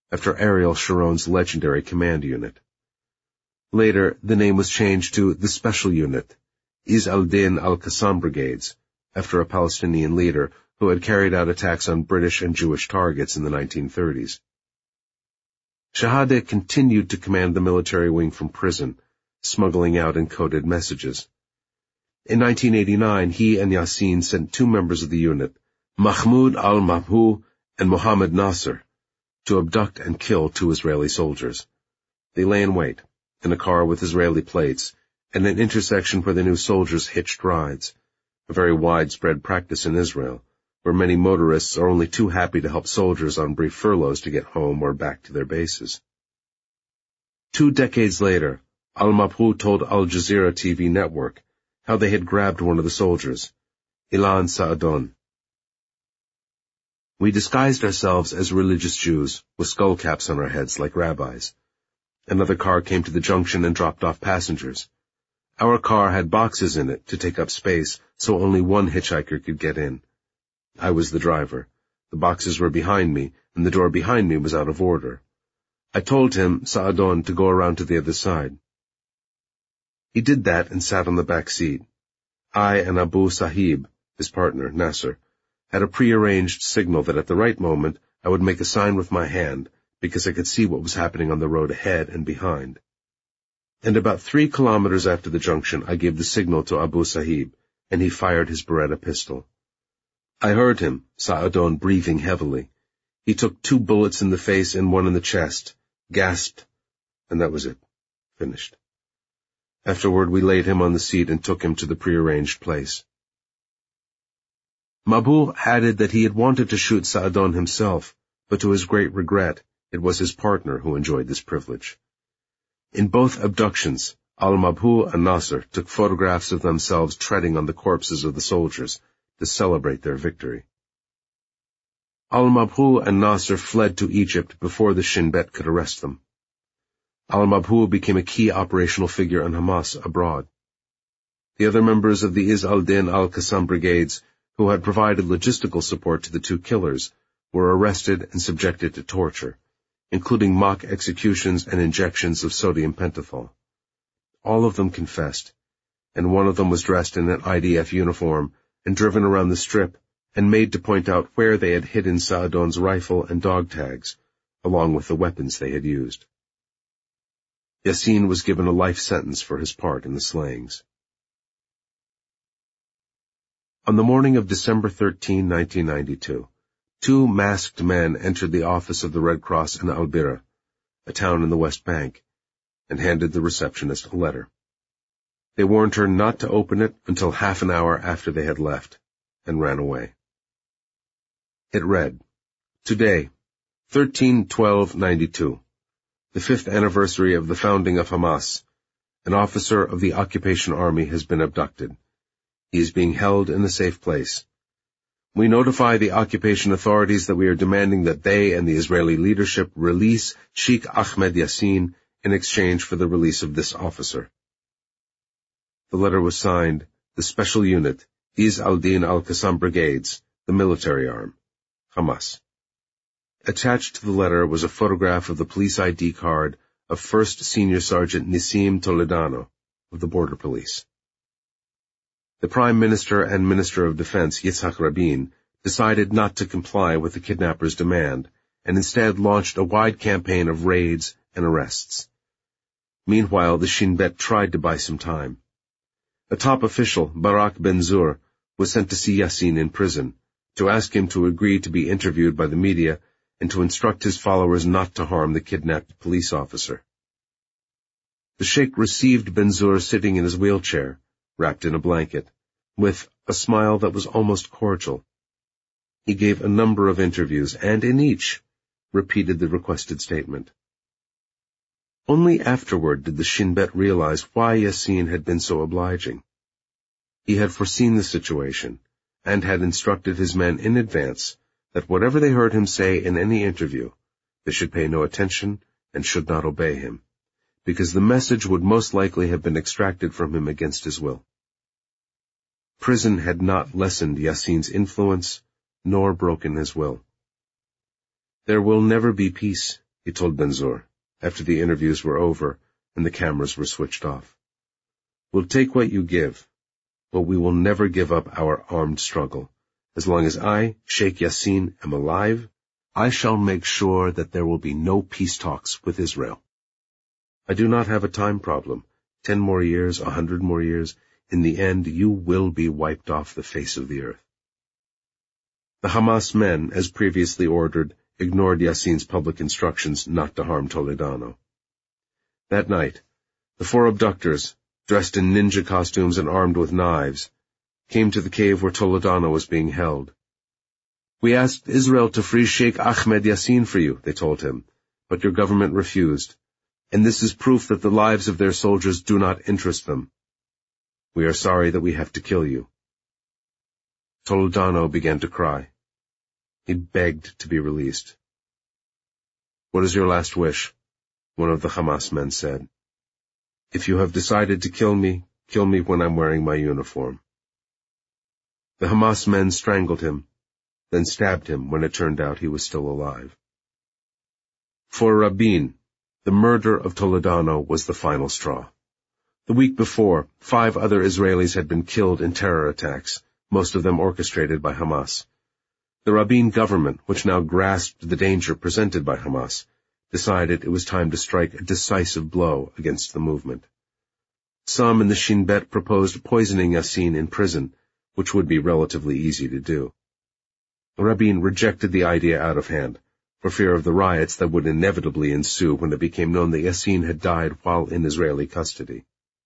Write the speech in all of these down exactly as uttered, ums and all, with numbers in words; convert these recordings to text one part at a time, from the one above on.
after Ariel Sharon's legendary command unit. Later, the name was changed to the Special Unit, Izz al-Din al-Qassam Brigades, after a Palestinian leader who had carried out attacks on British and Jewish targets in the nineteen thirties. Shahadeh continued to command the military wing from prison, smuggling out encoded messages. In nineteen eighty-nine, he and Yassin sent two members of the unit, Mahmoud al-Mabhouh and Mohammed Nasser, to abduct and kill two Israeli soldiers. They lay in wait, in a car with Israeli plates, at an intersection where the new soldiers hitched rides, a very widespread practice in Israel, where many motorists are only too happy to help soldiers on brief furloughs to get home or back to their bases. Two decades later, al-Mabhouh told Al Jazeera T V network how they had grabbed one of the soldiers, Ilan Sa'adon. We disguised ourselves as religious Jews, with skull caps on our heads like rabbis. Another car came to the junction and dropped off passengers. Our car had boxes in it to take up space, so only one hitchhiker could get in. I was the driver. The boxes were behind me, and the door behind me was out of order. I told him, Sa'adon, to go around to the other side. He did that and sat on the back seat. I and Abu Sahib, his partner, Nasser, had a prearranged signal that at the right moment I would make a sign with my hand, because I could see what was happening on the road ahead and behind. And about three kilometers after the junction, I gave the signal to Abu Sahib, and he fired his Beretta pistol. I heard him, Sa'adon, breathing heavily. He took two bullets in the face and one in the chest, gasped, and that was it. Finished. Afterward, we laid him on the seat and took him to the prearranged place. Mabhouh added that he had wanted to shoot Sa'adon himself, but to his great regret, it was his partner who enjoyed this privilege. In both abductions, al-Mabhouh and Nasser took photographs of themselves treading on the corpses of the soldiers to celebrate their victory. Al-Mabhouh and Nasser fled to Egypt before the Shin Bet could arrest them. Al-Mabhouh became a key operational figure in Hamas abroad. The other members of the Izz al-Din al-Qassam brigades, who had provided logistical support to the two killers, were arrested and subjected to torture, including mock executions and injections of sodium pentothal. All of them confessed, and one of them was dressed in an I D F uniform and driven around the strip and made to point out where they had hidden Sa'adon's rifle and dog tags, along with the weapons they had used. Yassin was given a life sentence for his part in the slayings. On the morning of December thirteenth, nineteen ninety-two, two masked men entered the office of the Red Cross in Al-Bira, a town in the West Bank, and handed the receptionist a letter. They warned her not to open it until half an hour after they had left, and ran away. It read, Today, thirteen twelve ninety-two, the fifth anniversary of the founding of Hamas, an officer of the Occupation Army has been abducted. He is being held in a safe place. We notify the occupation authorities that we are demanding that they and the Israeli leadership release Sheikh Ahmed Yassin in exchange for the release of this officer. The letter was signed, the Special Unit, Izz al-Din al-Qassam Brigades, the military arm, Hamas. Attached to the letter was a photograph of the police I D card of First Senior Sergeant Nissim Toledano of the Border Police. The Prime Minister and Minister of Defense, Yitzhak Rabin, decided not to comply with the kidnappers' demand and instead launched a wide campaign of raids and arrests. Meanwhile, the Shin Bet tried to buy some time. A top official, Barak Ben-Zur, was sent to see Yassin in prison, to ask him to agree to be interviewed by the media and to instruct his followers not to harm the kidnapped police officer. The sheikh received Ben-Zur sitting in his wheelchair, wrapped in a blanket, with a smile that was almost cordial. He gave a number of interviews, and in each, repeated the requested statement. Only afterward did the Shin Bet realize why Yassin had been so obliging. He had foreseen the situation, and had instructed his men in advance that whatever they heard him say in any interview, they should pay no attention and should not obey him, because the message would most likely have been extracted from him against his will. Prison had not lessened Yassin's influence, nor broken his will. There will never be peace, he told Ben-Zur, after the interviews were over and the cameras were switched off. We'll take what you give, but we will never give up our armed struggle. As long as I, Sheikh Yassin, am alive, I shall make sure that there will be no peace talks with Israel. I do not have a time problem. Ten more years, a hundred more years, in the end you will be wiped off the face of the earth. The Hamas men, as previously ordered, ignored Yassin's public instructions not to harm Toledano. That night, the four abductors, dressed in ninja costumes and armed with knives, came to the cave where Toledano was being held. We asked Israel to free Sheikh Ahmed Yassin for you, they told him, but your government refused, and this is proof that the lives of their soldiers do not interest them. We are sorry that we have to kill you. Toledano began to cry. He begged to be released. What is your last wish? One of the Hamas men said. If you have decided to kill me, kill me when I'm wearing my uniform. The Hamas men strangled him, then stabbed him when it turned out he was still alive. For Rabin, the murder of Toledano was the final straw. The week before, five other Israelis had been killed in terror attacks, most of them orchestrated by Hamas. The Rabin government, which now grasped the danger presented by Hamas, decided it was time to strike a decisive blow against the movement. Some in the Shin Bet proposed poisoning Yassin in prison, which would be relatively easy to do. Rabin rejected the idea out of hand, for fear of the riots that would inevitably ensue when it became known that Yassin had died while in Israeli custody.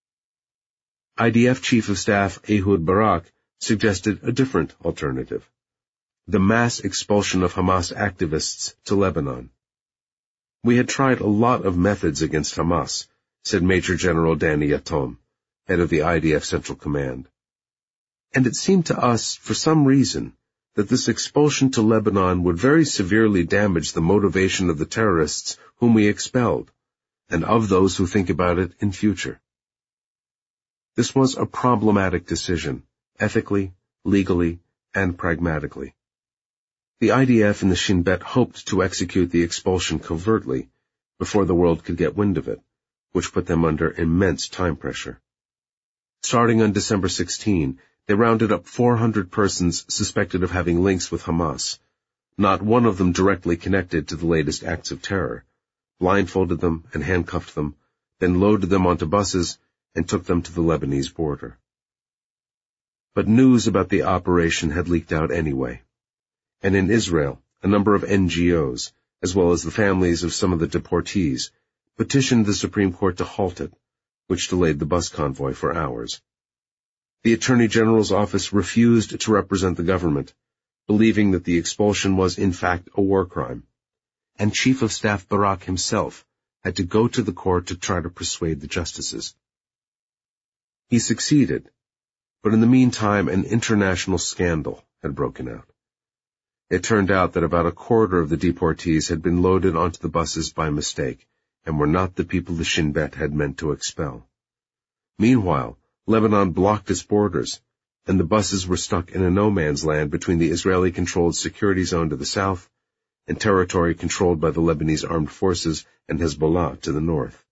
I D F Chief of Staff Ehud Barak suggested a different alternative: the mass expulsion of Hamas activists to Lebanon. We had tried a lot of methods against Hamas, said Major General Danny Yatom, head of the I D F Central Command. And it seemed to us, for some reason, that this expulsion to Lebanon would very severely damage the motivation of the terrorists whom we expelled, and of those who think about it in future. This was a problematic decision, ethically, legally, and pragmatically. The I D F and the Shin Bet hoped to execute the expulsion covertly, before the world could get wind of it, which put them under immense time pressure. Starting on December sixteenth, they rounded up four hundred persons suspected of having links with Hamas, not one of them directly connected to the latest acts of terror, blindfolded them and handcuffed them, then loaded them onto buses and took them to the Lebanese border. But news about the operation had leaked out anyway, and in Israel, a number of N G Os, as well as the families of some of the deportees, petitioned the Supreme Court to halt it, which delayed the bus convoy for hours. The Attorney General's office refused to represent the government, believing that the expulsion was in fact a war crime, and Chief of Staff Barak himself had to go to the court to try to persuade the justices. He succeeded, but in the meantime an international scandal had broken out. It turned out that about a quarter of the deportees had been loaded onto the buses by mistake, and were not the people the Shin Bet had meant to expel. Meanwhile, Lebanon blocked its borders, and the buses were stuck in a no-man's land between the Israeli-controlled security zone to the south and territory controlled by the Lebanese armed forces and Hezbollah to the north.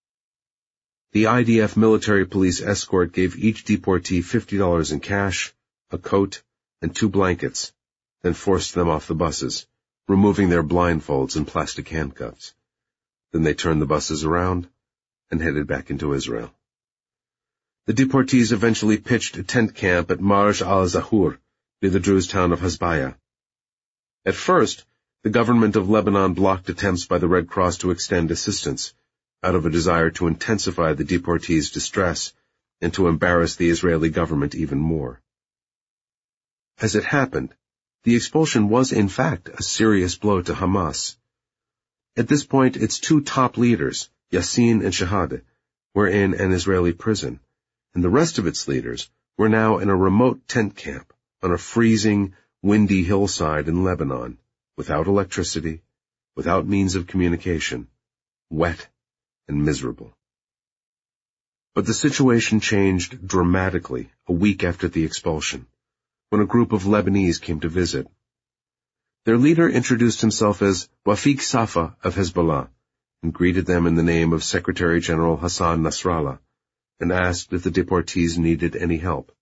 The I D F military police escort gave each deportee fifty dollars in cash, a coat, and two blankets, then forced them off the buses, removing their blindfolds and plastic handcuffs. Then they turned the buses around and headed back into Israel. The deportees eventually pitched a tent camp at Marj al-Zahur, near the Druze town of Hasbaya. At first, the government of Lebanon blocked attempts by the Red Cross to extend assistance, out of a desire to intensify the deportees' distress and to embarrass the Israeli government even more. As it happened, the expulsion was in fact a serious blow to Hamas. At this point, its two top leaders, Yassin and Shahade, were in an Israeli prison, and the rest of its leaders were now in a remote tent camp on a freezing, windy hillside in Lebanon, without electricity, without means of communication, wet and miserable. But the situation changed dramatically a week after the expulsion, when a group of Lebanese came to visit. Their leader introduced himself as Wafiq Safa of Hezbollah and greeted them in the name of Secretary General Hassan Nasrallah and asked if the deportees needed any help.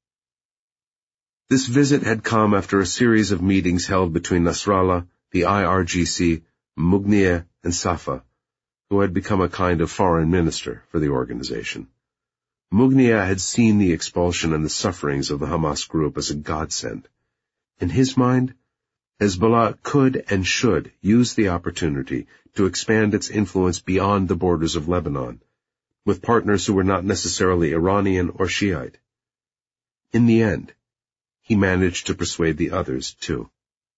This visit had come after a series of meetings held between Nasrallah, the I R G C, Mughniyeh, and Safa, who had become a kind of foreign minister for the organization. Mughniyeh had seen the expulsion and the sufferings of the Hamas group as a godsend. In his mind, Hezbollah could and should use the opportunity to expand its influence beyond the borders of Lebanon, with partners who were not necessarily Iranian or Shiite. In the end, he managed to persuade the others, too.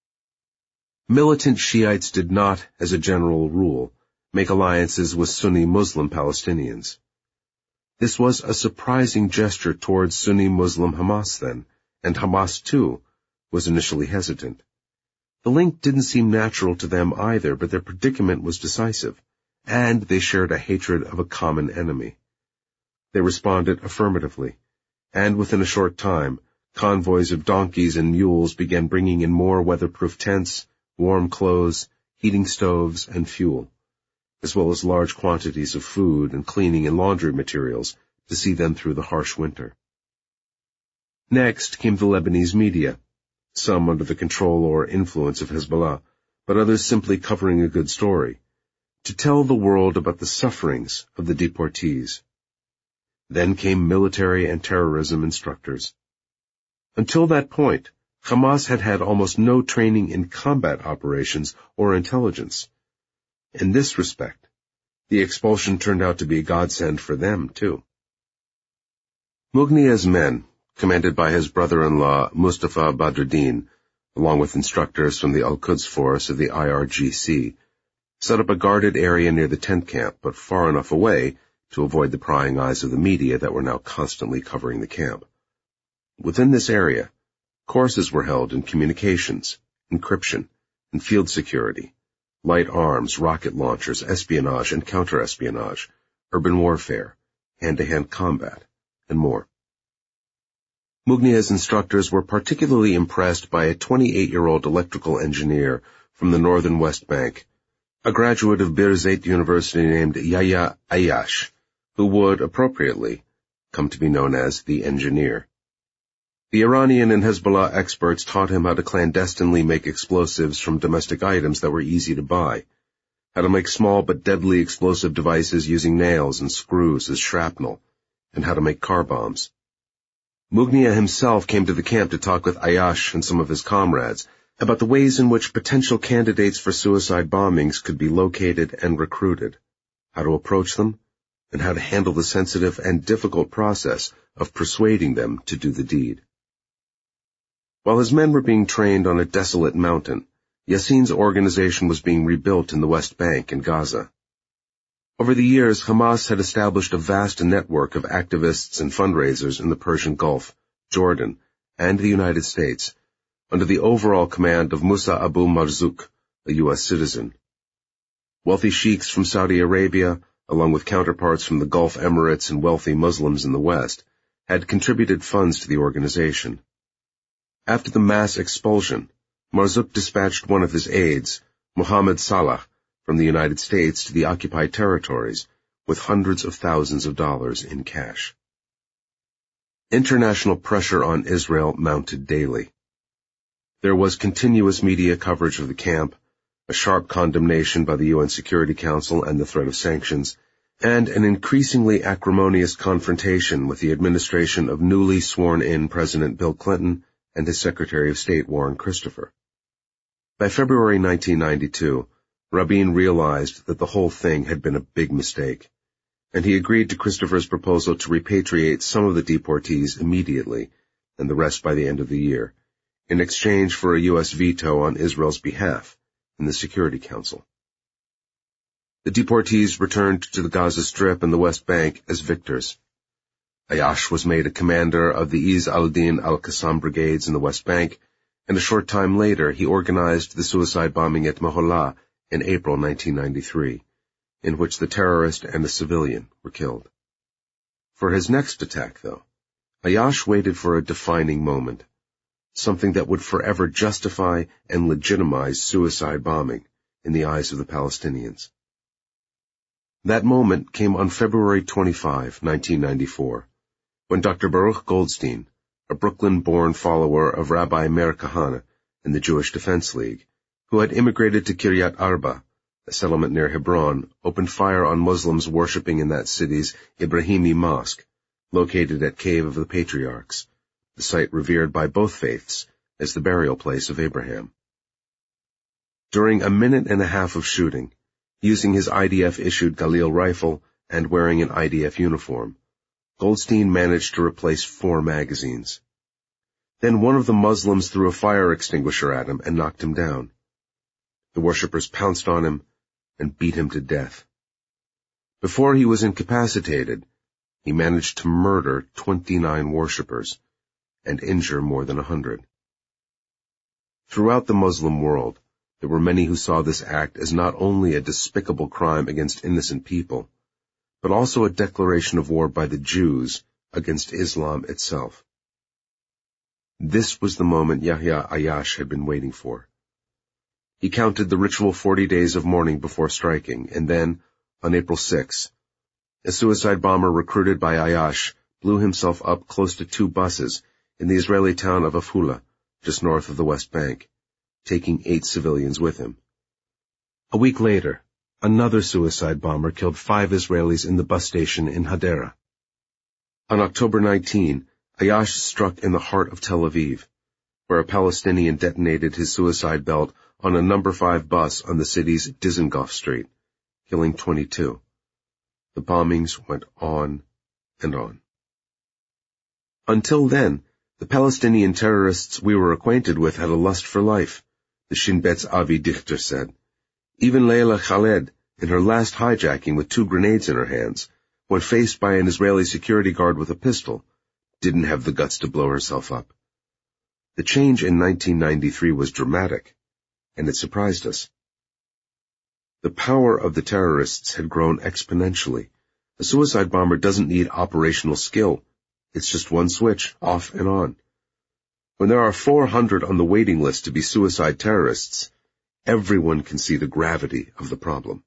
Militant Shiites did not, as a general rule, make alliances with Sunni Muslim Palestinians. This was a surprising gesture towards Sunni Muslim Hamas then, and Hamas, too, was initially hesitant. The link didn't seem natural to them either, but their predicament was decisive, and they shared a hatred of a common enemy. They responded affirmatively, and within a short time, convoys of donkeys and mules began bringing in more weatherproof tents, warm clothes, heating stoves, and fuel, as well as large quantities of food and cleaning and laundry materials to see them through the harsh winter. Next came the Lebanese media, some under the control or influence of Hezbollah, but others simply covering a good story, to tell the world about the sufferings of the deportees. Then came military and terrorism instructors. Until that point, Hamas had had almost no training in combat operations or intelligence. In this respect, the expulsion turned out to be a godsend for them, too. Mughniyeh's men, commanded by his brother-in-law Mustafa Badruddin, along with instructors from the Al-Quds force of the I R G C, set up a guarded area near the tent camp, but far enough away to avoid the prying eyes of the media that were now constantly covering the camp. Within this area, courses were held in communications, encryption, and field security, light arms, rocket launchers, espionage and counter-espionage, urban warfare, hand-to-hand combat, and more. Mughniyeh's instructors were particularly impressed by a twenty-eight-year-old electrical engineer from the northern West Bank, a graduate of Birzeit University named Yahya Ayyash, who would, appropriately, come to be known as the engineer. The Iranian and Hezbollah experts taught him how to clandestinely make explosives from domestic items that were easy to buy, how to make small but deadly explosive devices using nails and screws as shrapnel, and how to make car bombs. Mughniyeh himself came to the camp to talk with Ayyash and some of his comrades about the ways in which potential candidates for suicide bombings could be located and recruited, how to approach them, and how to handle the sensitive and difficult process of persuading them to do the deed. While his men were being trained on a desolate mountain, Yassin's organization was being rebuilt in the West Bank and Gaza. Over the years, Hamas had established a vast network of activists and fundraisers in the Persian Gulf, Jordan, and the United States, under the overall command of Musa Abu Marzouk, a U S citizen. Wealthy sheiks from Saudi Arabia, along with counterparts from the Gulf Emirates and wealthy Muslims in the West, had contributed funds to the organization. After the mass expulsion, Marzouk dispatched one of his aides, Mohammed Salah, from the United States to the occupied territories with hundreds of thousands of dollars in cash. International pressure on Israel mounted daily. There was continuous media coverage of the camp, a sharp condemnation by the U N Security Council and the threat of sanctions, and an increasingly acrimonious confrontation with the administration of newly sworn-in President Bill Clinton and his Secretary of State Warren Christopher. By February nineteen ninety-two, Rabin realized that the whole thing had been a big mistake, and he agreed to Christopher's proposal to repatriate some of the deportees immediately, and the rest by the end of the year, in exchange for a U S veto on Israel's behalf in the Security Council. The deportees returned to the Gaza Strip and the West Bank as victors. Ayyash was made a commander of the Izz al-Din al-Qassam brigades in the West Bank, and a short time later he organized the suicide bombing at Moholla in April nineteen ninety-three, in which the terrorist and a civilian were killed. For his next attack, though, Ayyash waited for a defining moment. something that would forever justify and legitimize suicide bombing in the eyes of the Palestinians. That moment came on February twenty-fifth, nineteen ninety-four, when Doctor Baruch Goldstein, a Brooklyn-born follower of Rabbi Meir Kahane in the Jewish Defense League, who had immigrated to Kiryat Arba, a settlement near Hebron, opened fire on Muslims worshipping in that city's Ibrahimi Mosque, located at Cave of the Patriarchs, the site revered by both faiths as the burial place of Abraham. During a minute and a half of shooting, using his I D F-issued Galil rifle and wearing an I D F uniform, Goldstein managed to replace four magazines. Then one of the Muslims threw a fire extinguisher at him and knocked him down. The worshippers pounced on him and beat him to death. Before he was incapacitated, he managed to murder twenty-nine worshippers and injure more than a hundred. Throughout the Muslim world, there were many who saw this act as not only a despicable crime against innocent people, but also a declaration of war by the Jews against Islam itself. This was the moment Yahya Ayash had been waiting for. He counted the ritual forty days of mourning before striking, and then, on April sixth, a suicide bomber recruited by Ayash blew himself up close to two buses in the Israeli town of Afula, just north of the West Bank, taking eight civilians with him. A week later, another suicide bomber killed five Israelis in the bus station in Hadera. On October nineteenth, Ayash struck in the heart of Tel Aviv, where a Palestinian detonated his suicide belt on a number five bus on the city's Dizengoff Street, killing twenty-two. The bombings went on and on. Until then, the Palestinian terrorists we were acquainted with had a lust for life, the Shin Bet's Avi Dichter said. Even Leila Khaled, in her last hijacking with two grenades in her hands, when faced by an Israeli security guard with a pistol, didn't have the guts to blow herself up. The change in nineteen ninety-three was dramatic, and it surprised us. The power of the terrorists had grown exponentially. A suicide bomber doesn't need operational skill. It's just one switch, off and on. When there are four hundred on the waiting list to be suicide terrorists, everyone can see the gravity of the problem.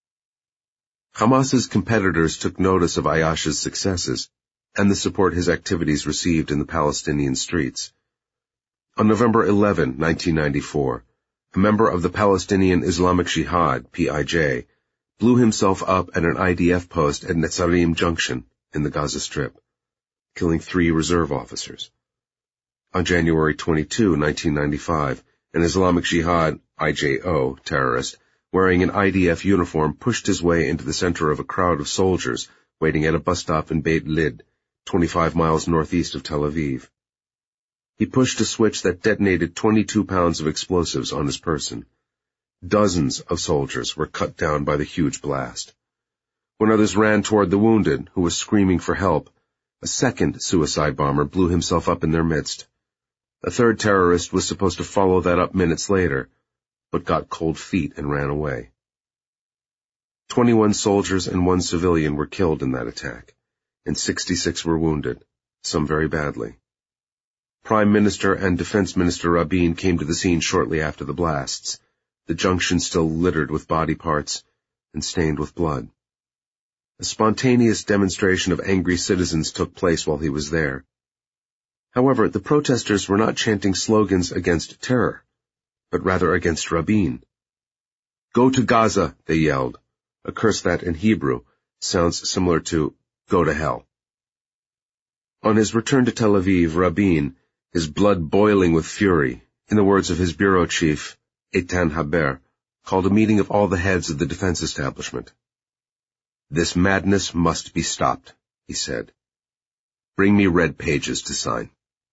Hamas's competitors took notice of Ayash's successes and the support his activities received in the Palestinian streets. On November eleventh, nineteen ninety-four, a member of the Palestinian Islamic Jihad, P I J, blew himself up at an I D F post at Netzarim Junction in the Gaza Strip, killing three reserve officers. On January twenty-second, nineteen ninety-five, an Islamic Jihad, I J O, terrorist, wearing an I D F uniform pushed his way into the center of a crowd of soldiers waiting at a bus stop in Beit Lid, twenty-five miles northeast of Tel Aviv. He pushed a switch that detonated twenty-two pounds of explosives on his person. Dozens of soldiers were cut down by the huge blast. When others ran toward the wounded, who was screaming for help, a second suicide bomber blew himself up in their midst. A third terrorist was supposed to follow that up minutes later, but got cold feet and ran away. Twenty-one soldiers and one civilian were killed in that attack, and sixty-six were wounded, some very badly. Prime Minister and Defense Minister Rabin came to the scene shortly after the blasts, the junction still littered with body parts and stained with blood. A spontaneous demonstration of angry citizens took place while he was there. However, the protesters were not chanting slogans against terror, but rather against Rabin. "Go to Gaza," they yelled, a curse that, in Hebrew, sounds similar to "go to hell." On his return to Tel Aviv, Rabin, his blood boiling with fury, in the words of his bureau chief, Eitan Haber, called a meeting of all the heads of the defense establishment. "This madness must be stopped," he said. "Bring me red pages to sign."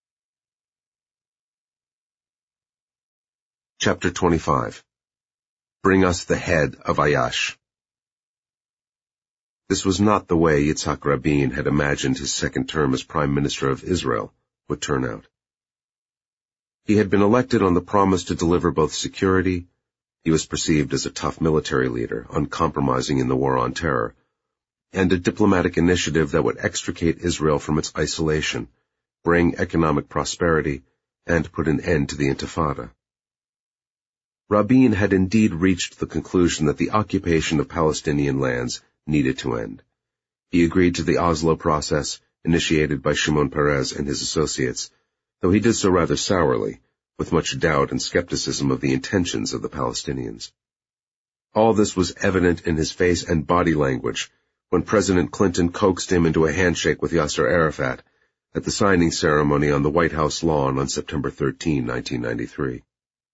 Chapter twenty-five. Bring us the head of Ayash. This was not the way Yitzhak Rabin had imagined his second term as Prime Minister of Israel would turn out. He had been elected on the promise to deliver both security — he was perceived as a tough military leader, uncompromising in the war on terror — and a diplomatic initiative that would extricate Israel from its isolation, bring economic prosperity, and put an end to the Intifada. Rabin had indeed reached the conclusion that the occupation of Palestinian lands needed to end. He agreed to the Oslo process, initiated by Shimon Peres and his associates, though he did so rather sourly, with much doubt and skepticism of the intentions of the Palestinians. All this was evident in his face and body language when President Clinton coaxed him into a handshake with Yasser Arafat at the signing ceremony on the White House lawn on September thirteenth, nineteen ninety-three.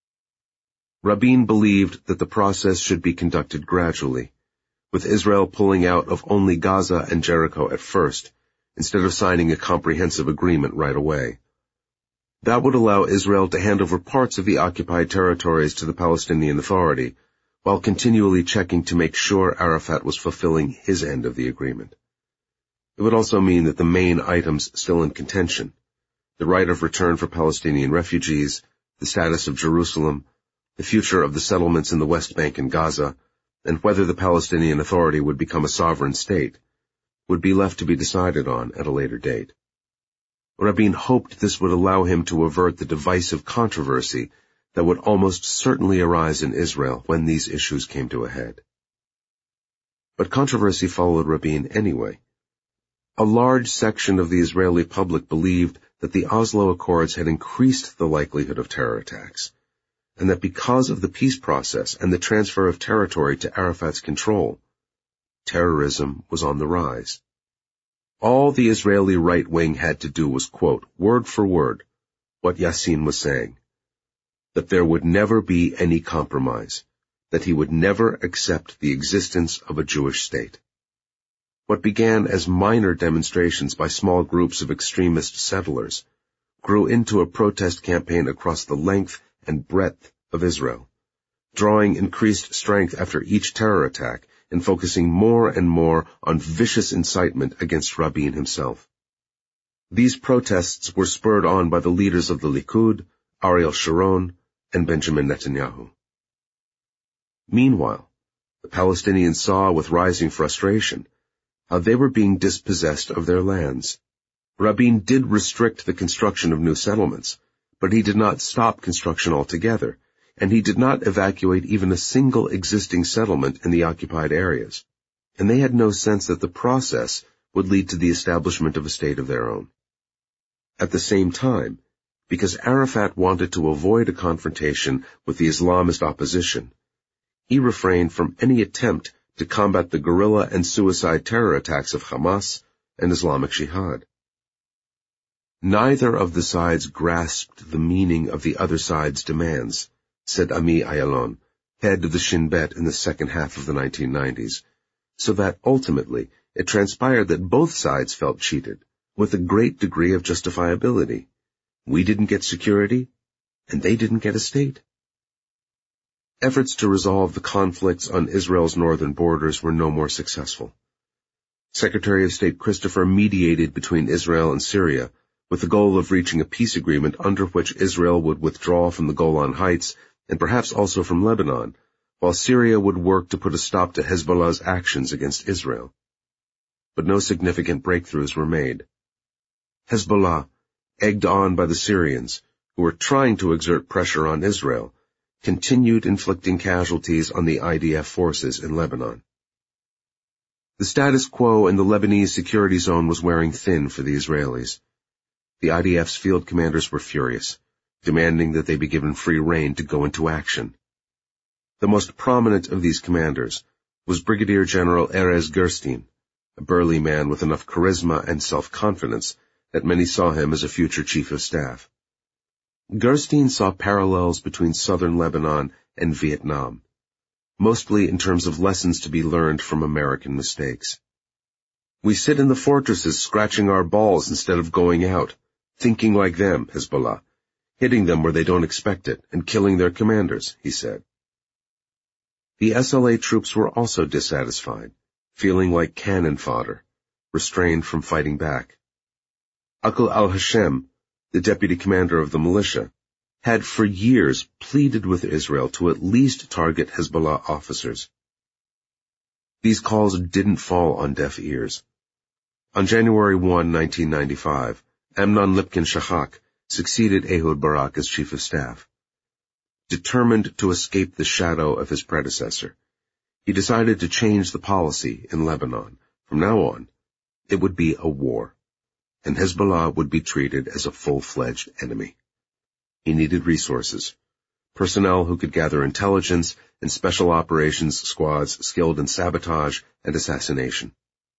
Rabin believed that the process should be conducted gradually, with Israel pulling out of only Gaza and Jericho at first, instead of signing a comprehensive agreement right away. That would allow Israel to hand over parts of the occupied territories to the Palestinian Authority, while continually checking to make sure Arafat was fulfilling his end of the agreement. It would also mean that the main items still in contention, the right of return for Palestinian refugees, the status of Jerusalem, the future of the settlements in the West Bank and Gaza, and whether the Palestinian Authority would become a sovereign state, would be left to be decided on at a later date. Rabin hoped this would allow him to avert the divisive controversy that would almost certainly arise in Israel when these issues came to a head. But controversy followed Rabin anyway. A large section of the Israeli public believed that the Oslo Accords had increased the likelihood of terror attacks, and that because of the peace process and the transfer of territory to Arafat's control, terrorism was on the rise. All the Israeli right wing had to do was quote, word for word, what Yassin was saying, that there would never be any compromise, that he would never accept the existence of a Jewish state. What began as minor demonstrations by small groups of extremist settlers grew into a protest campaign across the length and breadth of Israel, drawing increased strength after each terror attack and focusing more and more on vicious incitement against Rabin himself. These protests were spurred on by the leaders of the Likud, Ariel Sharon, and Benjamin Netanyahu. Meanwhile, the Palestinians saw with rising frustration how they were being dispossessed of their lands. Rabin did restrict the construction of new settlements, but he did not stop construction altogether, and he did not evacuate even a single existing settlement in the occupied areas, and they had no sense that the process would lead to the establishment of a state of their own. At the same time, because Arafat wanted to avoid a confrontation with the Islamist opposition, he refrained from any attempt to combat the guerrilla and suicide terror attacks of Hamas and Islamic Jihad. Neither of the sides grasped the meaning of the other side's demands, said Ami Ayalon, head of the Shin Bet in the second half of the nineteen nineties, so that ultimately it transpired that both sides felt cheated, with a great degree of justifiability. We didn't get security, and they didn't get a state. Efforts to resolve the conflicts on Israel's northern borders were no more successful. Secretary of State Christopher mediated between Israel and Syria with the goal of reaching a peace agreement under which Israel would withdraw from the Golan Heights and perhaps also from Lebanon, while Syria would work to put a stop to Hezbollah's actions against Israel. But no significant breakthroughs were made. Hezbollah, egged on by the Syrians, who were trying to exert pressure on Israel, continued inflicting casualties on the I D F forces in Lebanon. The status quo in the Lebanese security zone was wearing thin for the Israelis. The I D F's field commanders were furious, demanding that they be given free rein to go into action. The most prominent of these commanders was Brigadier General Erez Gerstein, a burly man with enough charisma and self-confidence that many saw him as a future chief of staff. Gerstein saw parallels between southern Lebanon and Vietnam, mostly in terms of lessons to be learned from American mistakes. We sit in the fortresses scratching our balls instead of going out, thinking like them, Hezbollah, hitting them where they don't expect it and killing their commanders, he said. The S L A troops were also dissatisfied, feeling like cannon fodder, restrained from fighting back. Aql al-Hashem, the deputy commander of the militia, had for years pleaded with Israel to at least target Hezbollah officers. These calls didn't fall on deaf ears. On January first, nineteen ninety-five, Amnon Lipkin-Shahak, succeeded Ehud Barak as chief of staff. Determined to escape the shadow of his predecessor, he decided to change the policy in Lebanon. From now on, it would be a war, and Hezbollah would be treated as a full-fledged enemy. He needed resources, personnel who could gather intelligence, and special operations squads skilled in sabotage and assassination.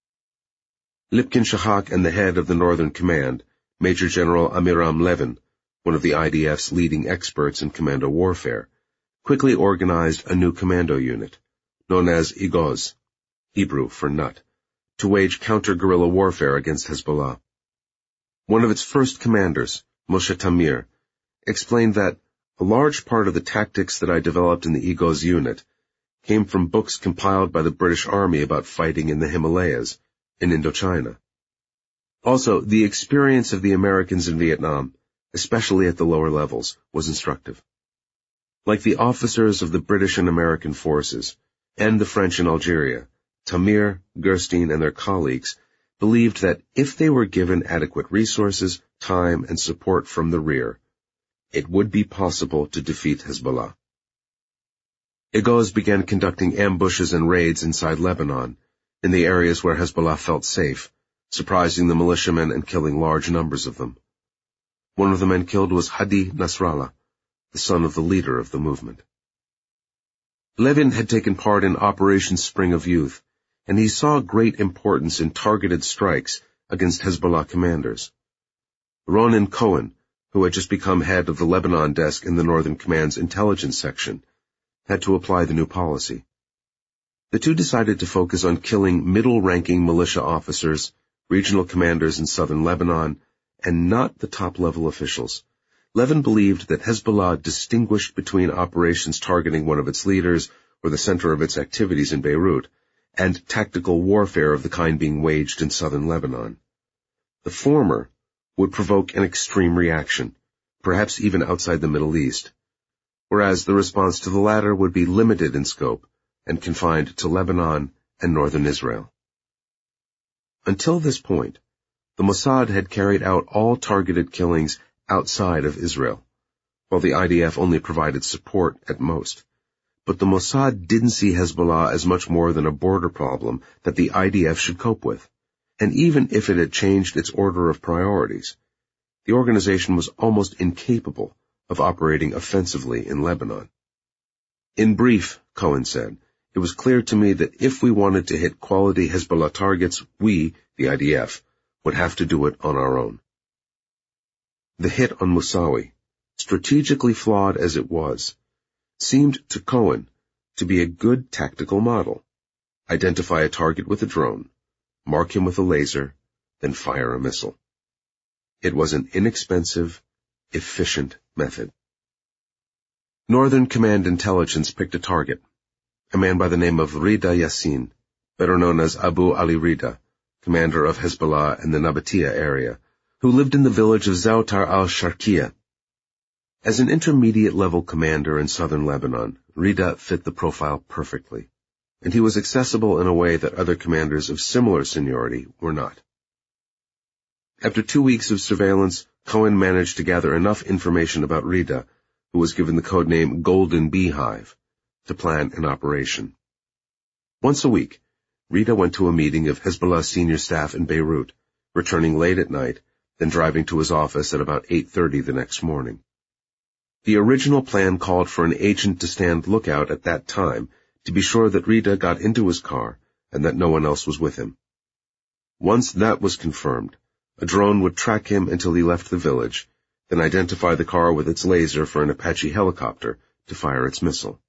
Lipkin Shahak and the head of the Northern Command, Major General Amiram Levin, one of the I D F's leading experts in commando warfare, quickly organized a new commando unit, known as Egoz, Hebrew for nut, to wage counter-guerrilla warfare against Hezbollah. One of its first commanders, Moshe Tamir, explained that a large part of the tactics that I developed in the Egoz unit came from books compiled by the British Army about fighting in the Himalayas, in Indochina. Also, the experience of the Americans in Vietnam, especially at the lower levels, was instructive. Like the officers of the British and American forces, and the French in Algeria, Tamir, Gerstein, and their colleagues believed that if they were given adequate resources, time, and support from the rear, it would be possible to defeat Hezbollah. Egoz began conducting ambushes and raids inside Lebanon, in the areas where Hezbollah felt safe, surprising the militiamen and killing large numbers of them. One of the men killed was Hadi Nasrallah, the son of the leader of the movement. Levin had taken part in Operation Spring of Youth, and he saw great importance in targeted strikes against Hezbollah commanders. Ronen Cohen, who had just become head of the Lebanon desk in the Northern Command's intelligence section, had to apply the new policy. The two decided to focus on killing middle-ranking militia officers, regional commanders in southern Lebanon, and not the top-level officials. Levin believed that Hezbollah distinguished between operations targeting one of its leaders or the center of its activities in Beirut, and tactical warfare of the kind being waged in southern Lebanon. The former would provoke an extreme reaction, perhaps even outside the Middle East, whereas the response to the latter would be limited in scope and confined to Lebanon and northern Israel. Until this point, the Mossad had carried out all targeted killings outside of Israel, while the I D F only provided support at most. But the Mossad didn't see Hezbollah as much more than a border problem that the I D F should cope with, and even if it had changed its order of priorities, the organization was almost incapable of operating offensively in Lebanon. In brief, Cohen said, it was clear to me that if we wanted to hit quality Hezbollah targets, we, the I D F, would have to do it on our own. The hit on Musawi, strategically flawed as it was, seemed to Cohen to be a good tactical model. Identify a target with a drone, mark him with a laser, then fire a missile. It was an inexpensive, efficient method. Northern Command Intelligence picked a target, a man by the name of Rida Yassin, better known as Abu Ali Rida, commander of Hezbollah in the Nabatea area, who lived in the village of Zautar al-Sharqiyya. As an intermediate-level commander in southern Lebanon, Rida fit the profile perfectly, and he was accessible in a way that other commanders of similar seniority were not. After two weeks of surveillance, Cohen managed to gather enough information about Rida, who was given the codename Golden Beehive, to plan an operation. Once a week, Rida went to a meeting of Hezbollah senior staff in Beirut, returning late at night, then driving to his office at about eight thirty the next morning. The original plan called for an agent to stand lookout at that time to be sure that Rida got into his car and that no one else was with him. Once that was confirmed, a drone would track him until he left the village, then identify the car with its laser for an Apache helicopter to fire its missile.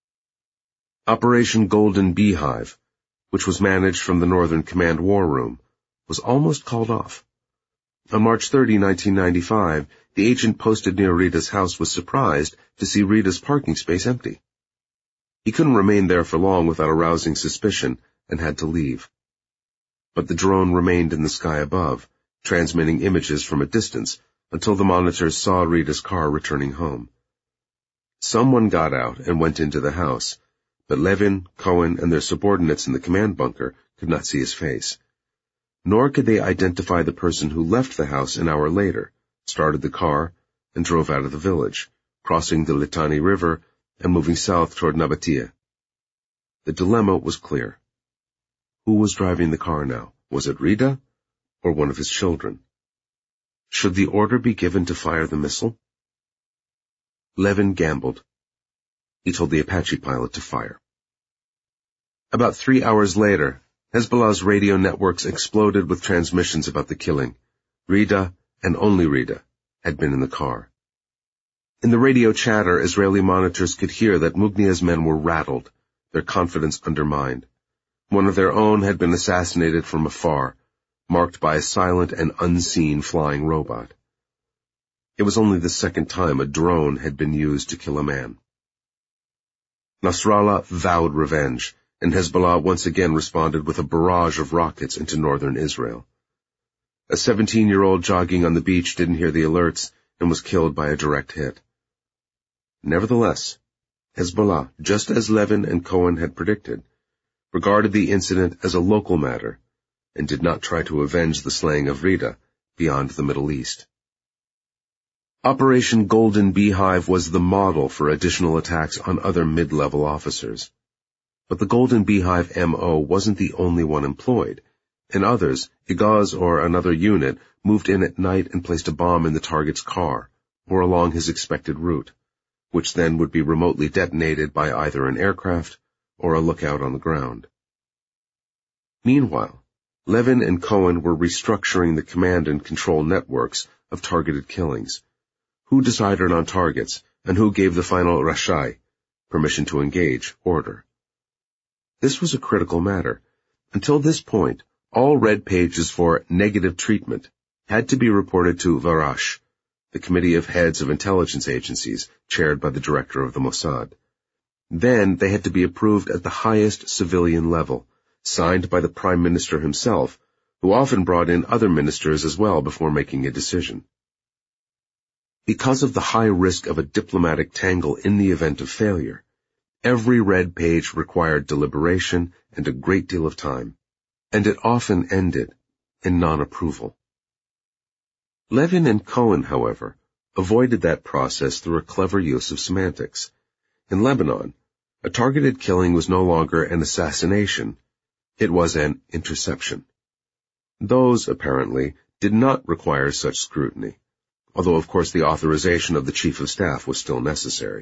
Operation Golden Beehive, which was managed from the Northern Command War Room, was almost called off. On March thirtieth, nineteen ninety-five, the agent posted near Rida's house was surprised to see Rida's parking space empty. He couldn't remain there for long without arousing suspicion and had to leave. But the drone remained in the sky above, transmitting images from a distance until the monitors saw Rida's car returning home. Someone got out and went into the house, but Levin, Cohen, and their subordinates in the command bunker could not see his face. Nor could they identify the person who left the house an hour later, started the car, and drove out of the village, crossing the Litani River and moving south toward Nabatea. The dilemma was clear. Who was driving the car now? Was it Rida or one of his children? Should the order be given to fire the missile? Levin gambled. He told the Apache pilot to fire. About three hours later, Hezbollah's radio networks exploded with transmissions about the killing. Rida, and only Rida, had been in the car. In the radio chatter, Israeli monitors could hear that Mugnia's men were rattled, their confidence undermined. One of their own had been assassinated from afar, marked by a silent and unseen flying robot. It was only the second time a drone had been used to kill a man. Nasrallah vowed revenge, and Hezbollah once again responded with a barrage of rockets into northern Israel. A seventeen-year-old jogging on the beach didn't hear the alerts and was killed by a direct hit. Nevertheless, Hezbollah, just as Levin and Cohen had predicted, regarded the incident as a local matter and did not try to avenge the slaying of Rida beyond the Middle East. Operation Golden Beehive was the model for additional attacks on other mid-level officers. But the Golden Beehive M O wasn't the only one employed, and others, Igaz or another unit, moved in at night and placed a bomb in the target's car, or along his expected route, which then would be remotely detonated by either an aircraft or a lookout on the ground. Meanwhile, Levin and Cohen were restructuring the command and control networks of targeted killings. Who decided on targets, and who gave the final rashai, permission to engage, order? This was a critical matter. Until this point, all red pages for negative treatment had to be reported to Varash, the Committee of Heads of Intelligence Agencies, chaired by the Director of the Mossad. Then they had to be approved at the highest civilian level, signed by the Prime Minister himself, who often brought in other ministers as well before making a decision. Because of the high risk of a diplomatic tangle in the event of failure, every red page required deliberation and a great deal of time, and it often ended in non-approval. Levin and Cohen, however, avoided that process through a clever use of semantics. In Lebanon, a targeted killing was no longer an assassination, it was an interception. Those, apparently, did not require such scrutiny, although of course the authorization of the Chief of Staff was still necessary.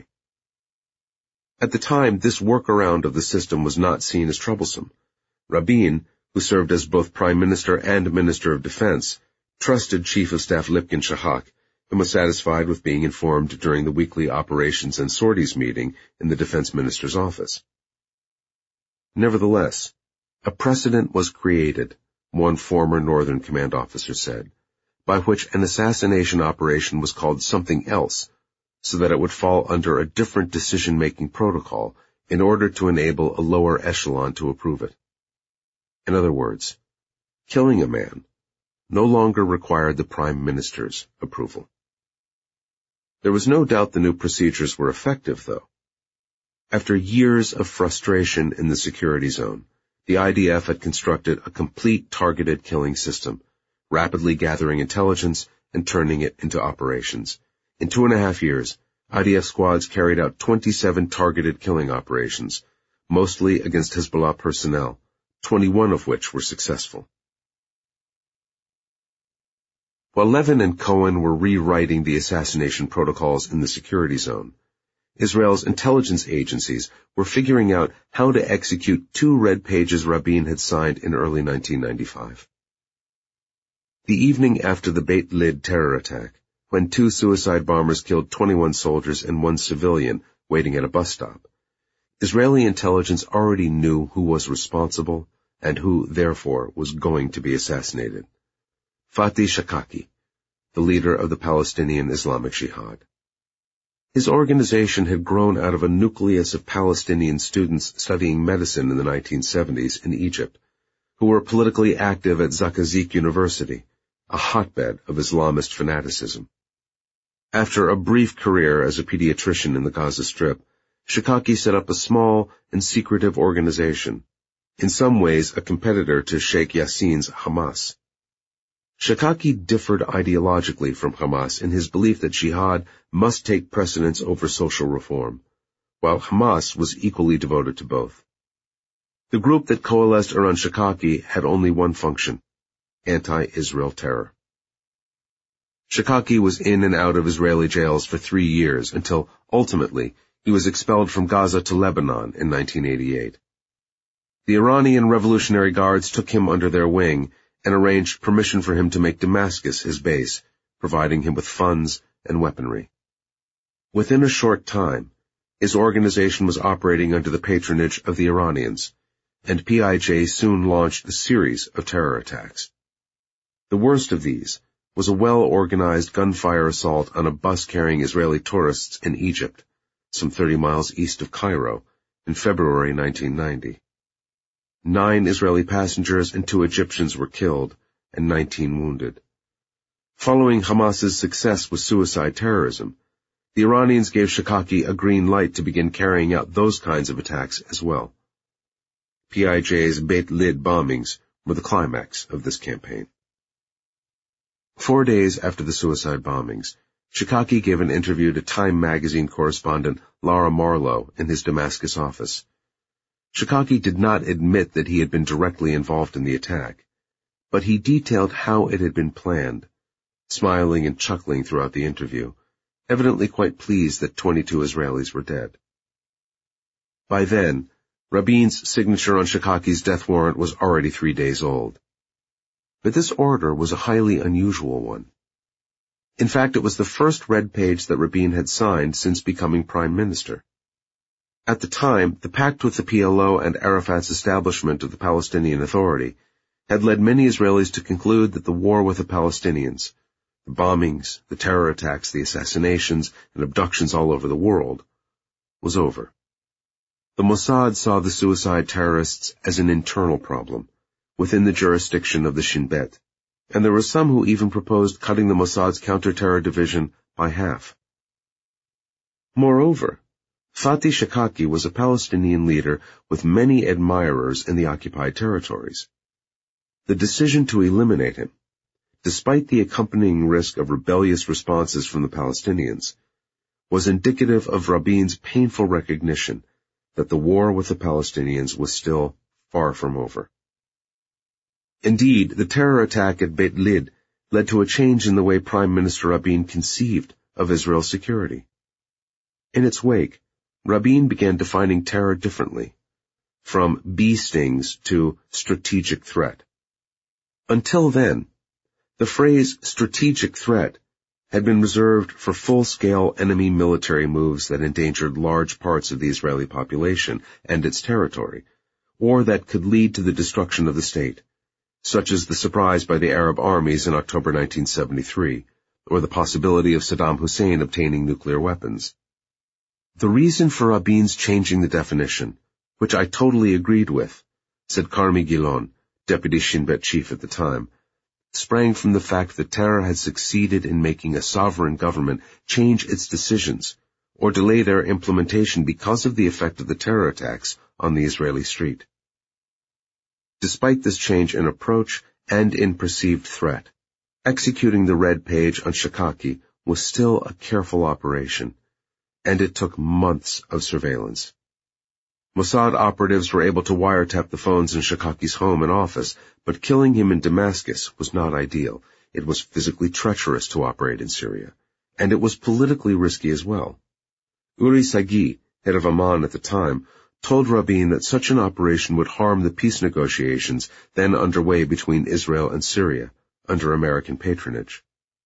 At the time, this workaround of the system was not seen as troublesome. Rabin, who served as both Prime Minister and Minister of Defense, trusted Chief of Staff Lipkin Shahak and was satisfied with being informed during the weekly operations and sorties meeting in the Defense Minister's office. Nevertheless, a precedent was created, one former Northern Command officer said, by which an assassination operation was called something else, so that it would fall under a different decision-making protocol in order to enable a lower echelon to approve it. In other words, killing a man no longer required the Prime Minister's approval. There was no doubt the new procedures were effective, though. After years of frustration in the security zone, the I D F had constructed a complete targeted killing system, rapidly gathering intelligence and turning it into operations. In two and a half years, I D F squads carried out twenty-seven targeted killing operations, mostly against Hezbollah personnel, twenty-one of which were successful. While Levin and Cohen were rewriting the assassination protocols in the security zone, Israel's intelligence agencies were figuring out how to execute two red pages Rabin had signed in early nineteen ninety-five. The evening after the Beit Lid terror attack, when two suicide bombers killed twenty-one soldiers and one civilian waiting at a bus stop, Israeli intelligence already knew who was responsible and who, therefore, was going to be assassinated. Fatih Shakaki, the leader of the Palestinian Islamic Jihad. His organization had grown out of a nucleus of Palestinian students studying medicine in the nineteen seventies in Egypt, who were politically active at Zakazek University, a hotbed of Islamist fanaticism. After a brief career as a pediatrician in the Gaza Strip, Shakaki set up a small and secretive organization, in some ways a competitor to Sheikh Yassin's Hamas. Shakaki differed ideologically from Hamas in his belief that jihad must take precedence over social reform, while Hamas was equally devoted to both. The group that coalesced around Shakaki had only one function: anti-Israel terror. Shakaki was in and out of Israeli jails for three years until, ultimately, he was expelled from Gaza to Lebanon in nineteen eighty-eight. The Iranian Revolutionary Guards took him under their wing and arranged permission for him to make Damascus his base, providing him with funds and weaponry. Within a short time, his organization was operating under the patronage of the Iranians, and P I J soon launched a series of terror attacks. The worst of these was a well-organized gunfire assault on a bus carrying Israeli tourists in Egypt, some thirty miles east of Cairo, in February nineteen ninety. Nine Israeli passengers and two Egyptians were killed, and nineteen wounded. Following Hamas's success with suicide terrorism, the Iranians gave Shakaki a green light to begin carrying out those kinds of attacks as well. P I J's Beit Lid bombings were the climax of this campaign. Four days after the suicide bombings, Shakaki gave an interview to Time magazine correspondent Laura Marlowe in his Damascus office. Shakaki did not admit that he had been directly involved in the attack, but he detailed how it had been planned, smiling and chuckling throughout the interview, evidently quite pleased that twenty-two Israelis were dead. By then, Rabin's signature on Shakaki's death warrant was already three days old. But this order was a highly unusual one. In fact, it was the first red page that Rabin had signed since becoming prime minister. At the time, the pact with the P L O and Arafat's establishment of the Palestinian Authority had led many Israelis to conclude that the war with the Palestinians, the bombings, the terror attacks, the assassinations, and abductions all over the world, was over. The Mossad saw the suicide terrorists as an internal problem, within the jurisdiction of the Shin Bet, and there were some who even proposed cutting the Mossad's counter-terror division by half. Moreover, Fatih Shakaki was a Palestinian leader with many admirers in the occupied territories. The decision to eliminate him, despite the accompanying risk of rebellious responses from the Palestinians, was indicative of Rabin's painful recognition that the war with the Palestinians was still far from over. Indeed, the terror attack at Beit Lid led to a change in the way Prime Minister Rabin conceived of Israel's security. In its wake, Rabin began defining terror differently, from bee stings to strategic threat. Until then, the phrase strategic threat had been reserved for full-scale enemy military moves that endangered large parts of the Israeli population and its territory, or that could lead to the destruction of the state, such as the surprise by the Arab armies in October nineteen seventy-three, or the possibility of Saddam Hussein obtaining nuclear weapons. The reason for Rabin's changing the definition, which I totally agreed with, said Carmi Gilon, deputy Shin Bet chief at the time, sprang from the fact that terror had succeeded in making a sovereign government change its decisions or delay their implementation because of the effect of the terror attacks on the Israeli street. Despite this change in approach and in perceived threat, executing the red page on Shakaki was still a careful operation, and it took months of surveillance. Mossad operatives were able to wiretap the phones in Shakaki's home and office, but killing him in Damascus was not ideal. It was physically treacherous to operate in Syria, and it was politically risky as well. Uri Sagi, head of Amman at the time, told Rabin that such an operation would harm the peace negotiations then underway between Israel and Syria, under American patronage.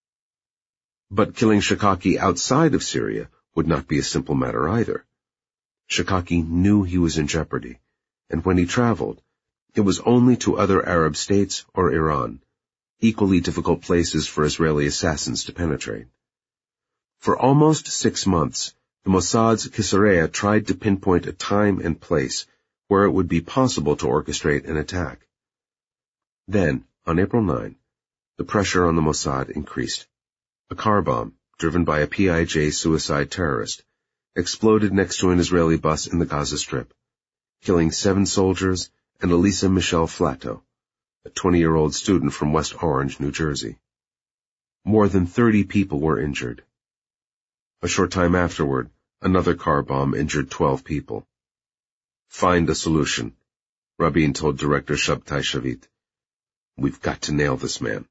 But killing Shakaki outside of Syria would not be a simple matter either. Shakaki knew he was in jeopardy, and when he traveled, it was only to other Arab states or Iran, equally difficult places for Israeli assassins to penetrate. For almost six months, the Mossad's Kisarea tried to pinpoint a time and place where it would be possible to orchestrate an attack. Then, on April ninth, the pressure on the Mossad increased. A car bomb, driven by a P I J suicide terrorist, exploded next to an Israeli bus in the Gaza Strip, killing seven soldiers and Elisa Michelle Flato, a twenty-year-old student from West Orange, New Jersey. More than thirty people were injured. A short time afterward, another car bomb injured twelve people. Find a solution, Rabin told director Shabtai Shavit. We've got to nail this man.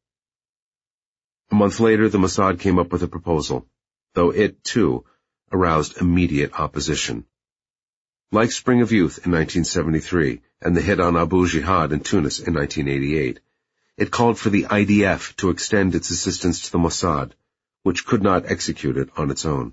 A month later, the Mossad came up with a proposal, though it, too, aroused immediate opposition. Like Spring of Youth in nineteen seventy-three and the hit on Abu Jihad in Tunis in nineteen eighty-eight, it called for the I D F to extend its assistance to the Mossad, which could not execute it on its own.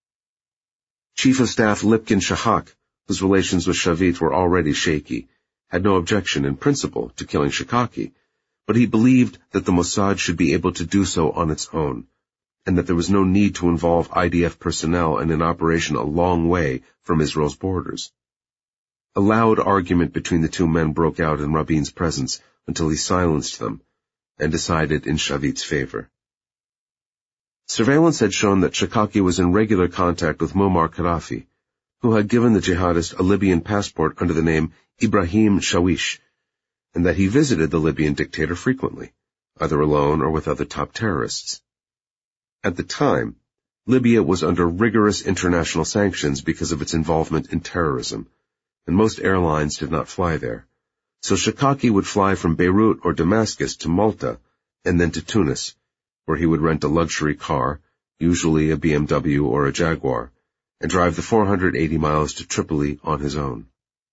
Chief of Staff Lipkin Shahak, whose relations with Shavit were already shaky, had no objection in principle to killing Shikaki, but he believed that the Mossad should be able to do so on its own, and that there was no need to involve I D F personnel in an operation a long way from Israel's borders. A loud argument between the two men broke out in Rabin's presence until he silenced them and decided in Shavit's favor. Surveillance had shown that Shikaki was in regular contact with Muammar Gaddafi, who had given the jihadist a Libyan passport under the name Ibrahim Shawish, and that he visited the Libyan dictator frequently, either alone or with other top terrorists. At the time, Libya was under rigorous international sanctions because of its involvement in terrorism, and most airlines did not fly there. So Shikaki would fly from Beirut or Damascus to Malta, and then to Tunis, where he would rent a luxury car, usually a B M W or a Jaguar, and drive the four hundred eighty miles to Tripoli on his own.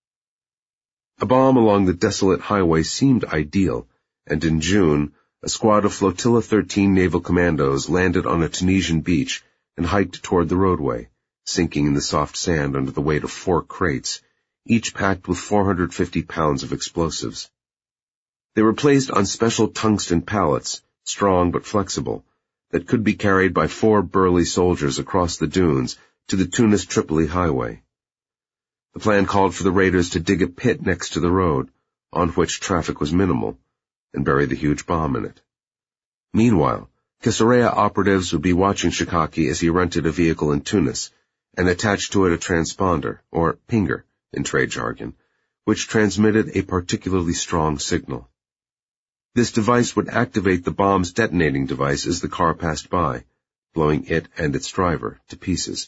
A bomb along the desolate highway seemed ideal, and in June, a squad of Flotilla thirteen naval commandos landed on a Tunisian beach and hiked toward the roadway, sinking in the soft sand under the weight of four crates, each packed with four hundred fifty pounds of explosives. They were placed on special tungsten pallets, strong but flexible, that could be carried by four burly soldiers across the dunes to the Tunis-Tripoli highway. The plan called for the raiders to dig a pit next to the road, on which traffic was minimal, and bury the huge bomb in it. Meanwhile, Kisarea operatives would be watching Shikaki as he rented a vehicle in Tunis, and attached to it a transponder, or pinger, in trade jargon, which transmitted a particularly strong signal. This device would activate the bomb's detonating device as the car passed by, blowing it and its driver to pieces.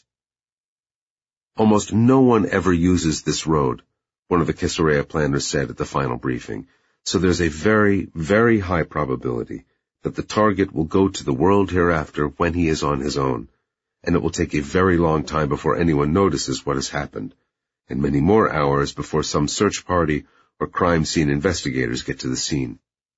Almost no one ever uses this road, one of the Kisarea planners said at the final briefing, so there's a very, very high probability that the target will go to the world hereafter when he is on his own, and it will take a very long time before anyone notices what has happened, and many more hours before some search party or crime scene investigators get to the scene.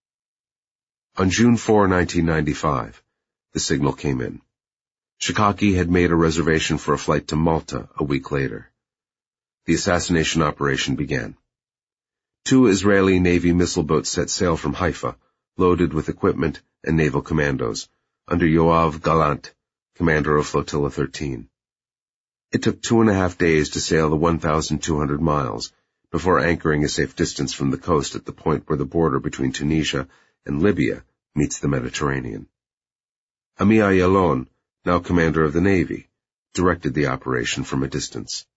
On June fourth, nineteen ninety-five, the signal came in. Shikaki had made a reservation for a flight to Malta a week later. The assassination operation began. Two Israeli Navy missile boats set sail from Haifa, loaded with equipment and naval commandos, under Yoav Galant, commander of Flotilla thirteen. It took two and a half days to sail the one thousand two hundred miles, before anchoring a safe distance from the coast at the point where the border between Tunisia and Libya meets the Mediterranean. Ami Ayalon, now commander of the Navy, directed the operation from a distance.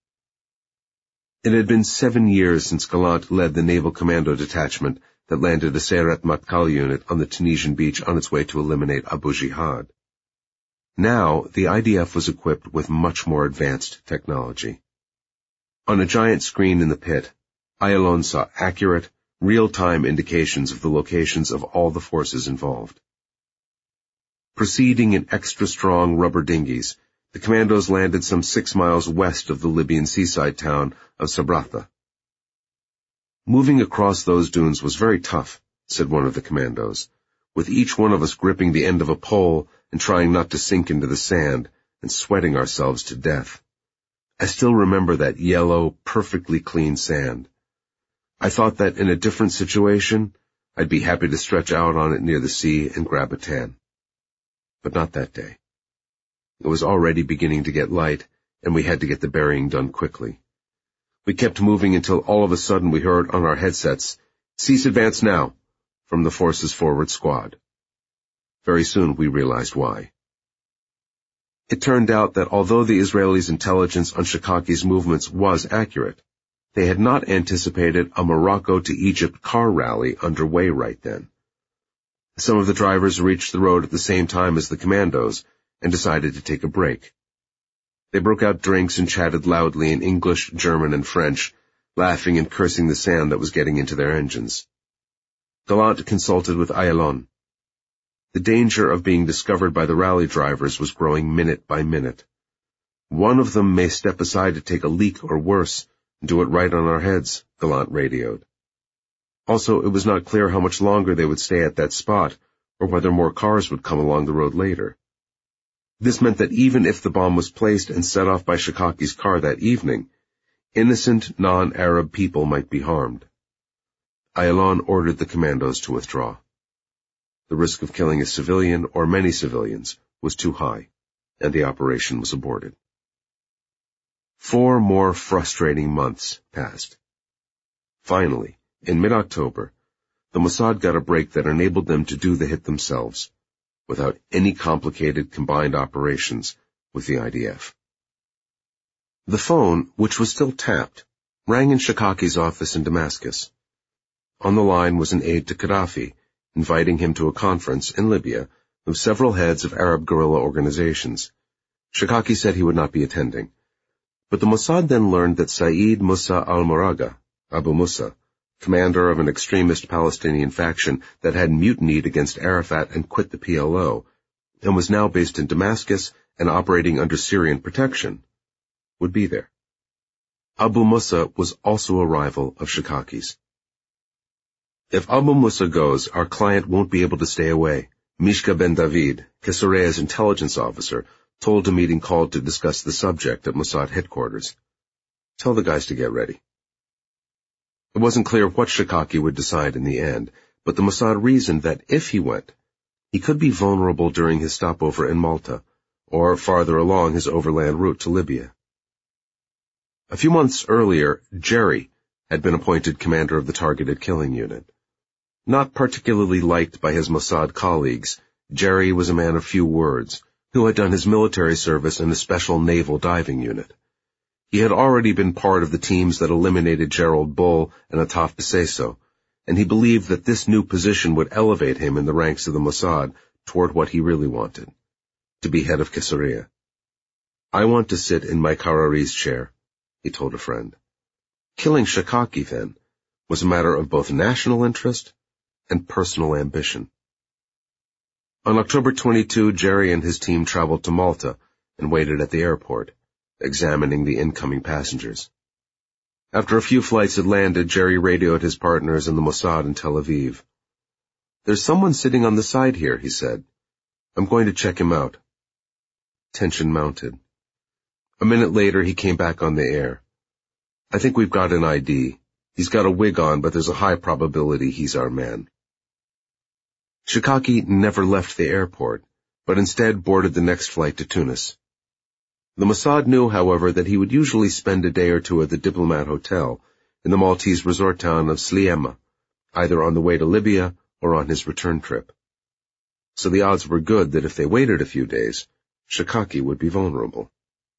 It had been seven years since Galant led the naval commando detachment that landed a Seyrat Matkal unit on the Tunisian beach on its way to eliminate Abu Jihad. Now, the I D F was equipped with much more advanced technology. On a giant screen in the pit, Ayalon saw accurate, real-time indications of the locations of all the forces involved. Proceeding in extra-strong rubber dinghies, the commandos landed some six miles west of the Libyan seaside town of Sabratha. Moving across those dunes was very tough, said one of the commandos, with each one of us gripping the end of a pole and trying not to sink into the sand and sweating ourselves to death. I still remember that yellow, perfectly clean sand. I thought that in a different situation, I'd be happy to stretch out on it near the sea and grab a tan. But not that day. It was already beginning to get light, and we had to get the burying done quickly. We kept moving until all of a sudden we heard on our headsets, "Cease advance now," from the force's forward squad. Very soon we realized why. It turned out that although the Israelis' intelligence on Shikaki's movements was accurate, They had not anticipated a Morocco to Egypt car rally underway right then. Some of the drivers reached the road at the same time as the commandos and decided to take a break. They broke out drinks and chatted loudly in English, German, and French, laughing and cursing the sand that was getting into their engines. Gallant consulted with Ayalon. The danger of being discovered by the rally drivers was growing minute by minute. One of them may step aside to take a leak or worse, and do it right on our heads, Gallant radioed. Also, it was not clear how much longer they would stay at that spot, or whether more cars would come along the road later. This meant that even if the bomb was placed and set off by Shikaki's car that evening, innocent non-Arab people might be harmed. Ayalon ordered the commandos to withdraw. The risk of killing a civilian or many civilians was too high, and the operation was aborted. Four more frustrating months passed. Finally, in mid-October, the Mossad got a break that enabled them to do the hit themselves, without any complicated combined operations with the I D F. The phone, which was still tapped, rang in Shikaki's office in Damascus. On the line was an aide to Gaddafi, inviting him to a conference in Libya of several heads of Arab guerrilla organizations. Shikaki said he would not be attending. But the Mossad then learned that Saeed Musa al-Moraga, Abu Musa, commander of an extremist Palestinian faction that had mutinied against Arafat and quit the P L O, and was now based in Damascus and operating under Syrian protection, would be there. Abu Musa was also a rival of Shikaki's. If Abu Musa goes, our client won't be able to stay away, Mishka Ben David, Kesurea's intelligence officer, told a meeting called to discuss the subject at Mossad headquarters. Tell the guys to get ready. It wasn't clear what Shikaki would decide in the end, but the Mossad reasoned that if he went, he could be vulnerable during his stopover in Malta, or farther along his overland route to Libya. A few months earlier, Jerry had been appointed commander of the targeted killing unit. Not particularly liked by his Mossad colleagues, Jerry was a man of few words, who had done his military service in a special naval diving unit. He had already been part of the teams that eliminated Gerald Bull and Ataf Beseso, and he believed that this new position would elevate him in the ranks of the Mossad toward what he really wanted, to be head of Kesurea. I want to sit in my Karari's chair, he told a friend. Killing Shikaki, then, was a matter of both national interest and personal ambition. On October twenty-second, Jerry and his team traveled to Malta and waited at the airport, examining the incoming passengers. After a few flights had landed, Jerry radioed his partners in the Mossad in Tel Aviv. There's someone sitting on the side here, he said. I'm going to check him out. Tension mounted. A minute later, he came back on the air. I think we've got an I D. He's got a wig on, but there's a high probability he's our man. Shikaki never left the airport, but instead boarded the next flight to Tunis. The Mossad knew, however, that he would usually spend a day or two at the Diplomat Hotel in the Maltese resort town of Sliema, either on the way to Libya or on his return trip. So the odds were good that if they waited a few days, Shikaki would be vulnerable.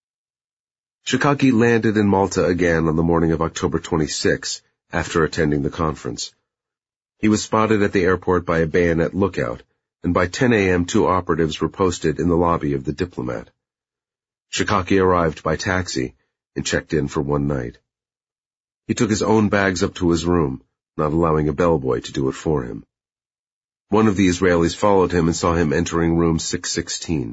Shikaki landed in Malta again on the morning of October twenty-sixth, after attending the conference. He was spotted at the airport by a bayonet lookout, and by ten a.m. two operatives were posted in the lobby of the Diplomat. Shikaki arrived by taxi and checked in for one night. He took his own bags up to his room, not allowing a bellboy to do it for him. One of the Israelis followed him and saw him entering room six sixteen.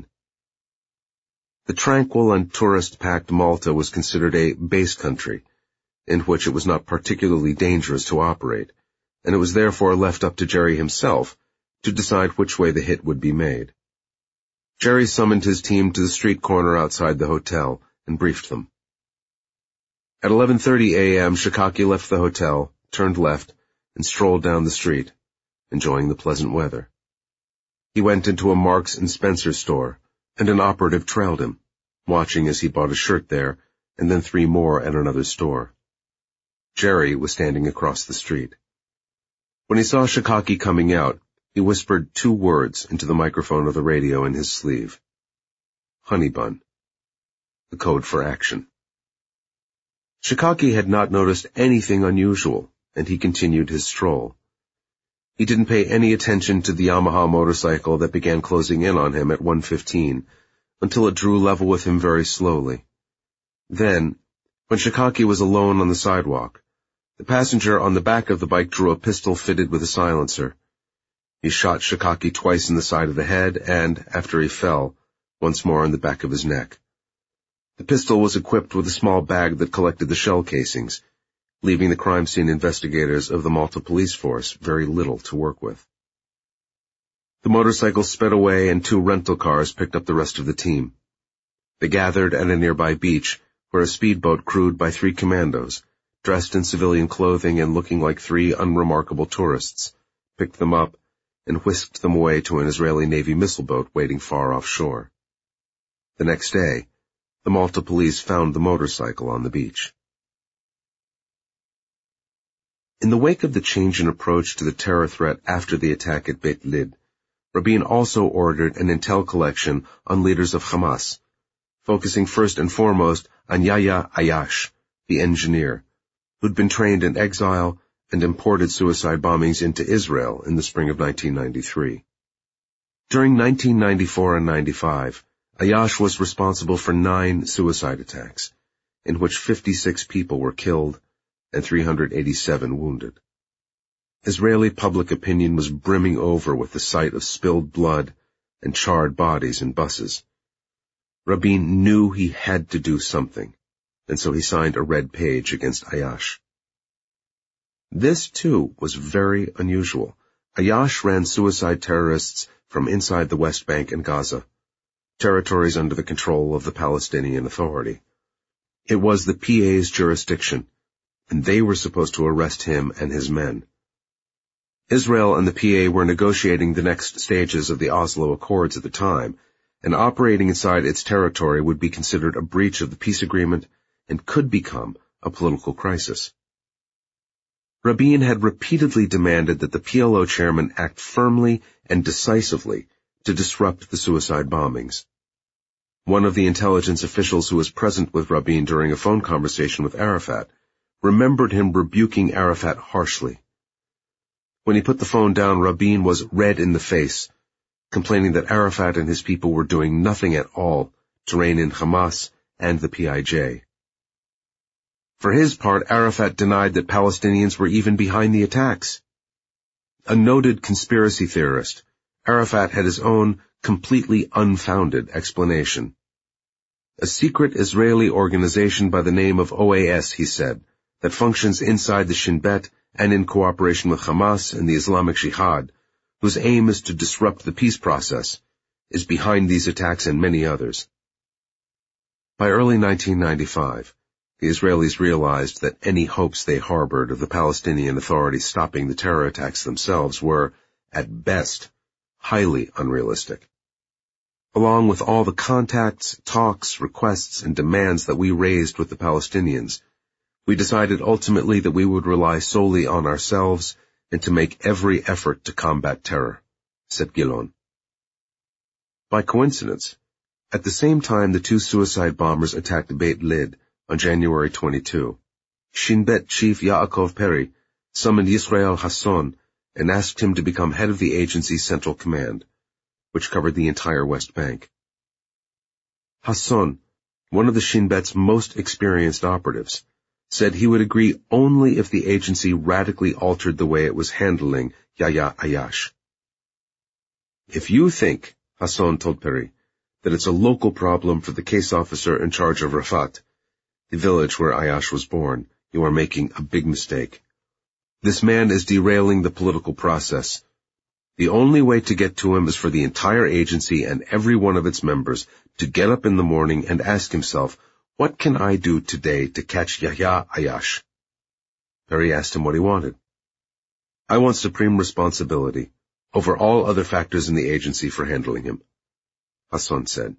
The tranquil and tourist-packed Malta was considered a base country, in which it was not particularly dangerous to operate, and it was therefore left up to Jerry himself to decide which way the hit would be made. Jerry summoned his team to the street corner outside the hotel and briefed them. At eleven thirty a.m., Shikaki left the hotel, turned left, and strolled down the street, enjoying the pleasant weather. He went into a Marks and Spencer store, and an operative trailed him, watching as he bought a shirt there, and then three more at another store. Jerry was standing across the street. When he saw Shikaki coming out, he whispered two words into the microphone of the radio in his sleeve. Honey bun. The code for action. Shikaki had not noticed anything unusual, and he continued his stroll. He didn't pay any attention to the Yamaha motorcycle that began closing in on him at one fifteen, until it drew level with him very slowly. Then, when Shikaki was alone on the sidewalk, the passenger on the back of the bike drew a pistol fitted with a silencer. He shot Shikaki twice in the side of the head and, after he fell, once more on the back of his neck. The pistol was equipped with a small bag that collected the shell casings, leaving the crime scene investigators of the Malta police force very little to work with. The motorcycle sped away and two rental cars picked up the rest of the team. They gathered at a nearby beach where a speedboat crewed by three commandos, dressed in civilian clothing and looking like three unremarkable tourists, picked them up and whisked them away to an Israeli Navy missile boat waiting far offshore. The next day, the Malta police found the motorcycle on the beach. In the wake of the change in approach to the terror threat after the attack at Beit Lid, Rabin also ordered an intel collection on leaders of Hamas, focusing first and foremost on Yahya Ayash, the engineer, who'd been trained in exile and imported suicide bombings into Israel in the spring of nineteen ninety-three. During nineteen ninety-four and ninety-five, Ayash was responsible for nine suicide attacks, in which fifty-six people were killed and three hundred eighty-seven wounded. Israeli public opinion was brimming over with the sight of spilled blood and charred bodies in buses. Rabin knew he had to do something, and so he signed a red page against Ayash. This, too, was very unusual. Ayash ran suicide terrorists from inside the West Bank and Gaza, territories under the control of the Palestinian Authority. It was the P A's jurisdiction, and they were supposed to arrest him and his men. Israel and the P A were negotiating the next stages of the Oslo Accords at the time, and operating inside its territory would be considered a breach of the peace agreement and could become a political crisis. Rabin had repeatedly demanded that the P L O chairman act firmly and decisively to disrupt the suicide bombings. One of the intelligence officials who was present with Rabin during a phone conversation with Arafat remembered him rebuking Arafat harshly. When he put the phone down, Rabin was red in the face, complaining that Arafat and his people were doing nothing at all to rein in Hamas and the P I J. For his part, Arafat denied that Palestinians were even behind the attacks. A noted conspiracy theorist, Arafat had his own completely unfounded explanation. A secret Israeli organization by the name of O A S, he said, that functions inside the Shin Bet and in cooperation with Hamas and the Islamic Jihad, whose aim is to disrupt the peace process, is behind these attacks and many others. By early nineteen ninety-five, the Israelis realized that any hopes they harbored of the Palestinian Authority stopping the terror attacks themselves were, at best, highly unrealistic. Along with all the contacts, talks, requests, and demands that we raised with the Palestinians, we decided ultimately that we would rely solely on ourselves and to make every effort to combat terror, said Gilon. By coincidence, at the same time the two suicide bombers attacked Beit Lid on January twenty-second, Shin Bet chief Yaakov Peri summoned Yisrael Hasson and asked him to become head of the agency's Central Command, which covered the entire West Bank. Hasson, one of the Shin Bet's most experienced operatives, said he would agree only if the agency radically altered the way it was handling Yahya Ayash. If you think, Hasson told Peri, that it's a local problem for the case officer in charge of Rafat, the village where Ayash was born, you are making a big mistake. This man is derailing the political process. The only way to get to him is for the entire agency and every one of its members to get up in the morning and ask himself, what can I do today to catch Yahya Ayash? Peri asked him what he wanted. I want supreme responsibility over all other factors in the agency for handling him, Hasson said.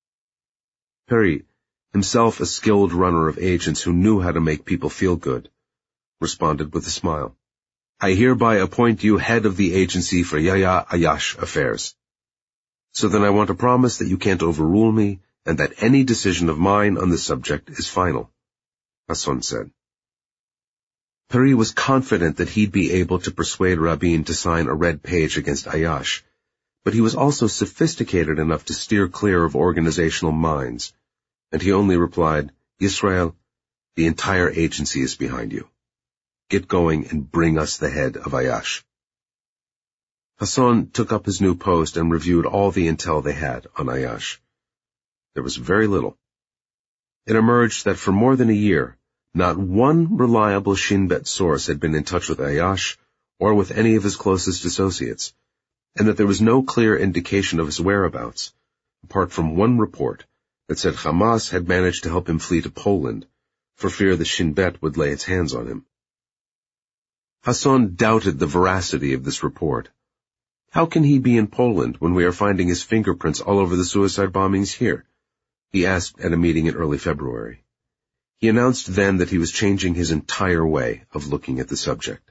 Peri, himself a skilled runner of agents who knew how to make people feel good, responded with a smile. I hereby appoint you head of the agency for Yahya Ayash affairs. So then I want to promise that you can't overrule me and that any decision of mine on the subject is final. Hasson said. Peri was confident that he'd be able to persuade Rabin to sign a red page against Ayash, but he was also sophisticated enough to steer clear of organizational mines, and he only replied, Yisrael, the entire agency is behind you. Get going and bring us the head of Ayash. Hasson took up his new post and reviewed all the intel they had on Ayash. There was very little. It emerged that for more than a year, not one reliable Shin Bet source had been in touch with Ayash or with any of his closest associates, and that there was no clear indication of his whereabouts, apart from one report that said Hamas had managed to help him flee to Poland for fear the Shin Bet would lay its hands on him. Hasson doubted the veracity of this report. How can he be in Poland when we are finding his fingerprints all over the suicide bombings here? He asked at a meeting in early February. He announced then that he was changing his entire way of looking at the subject.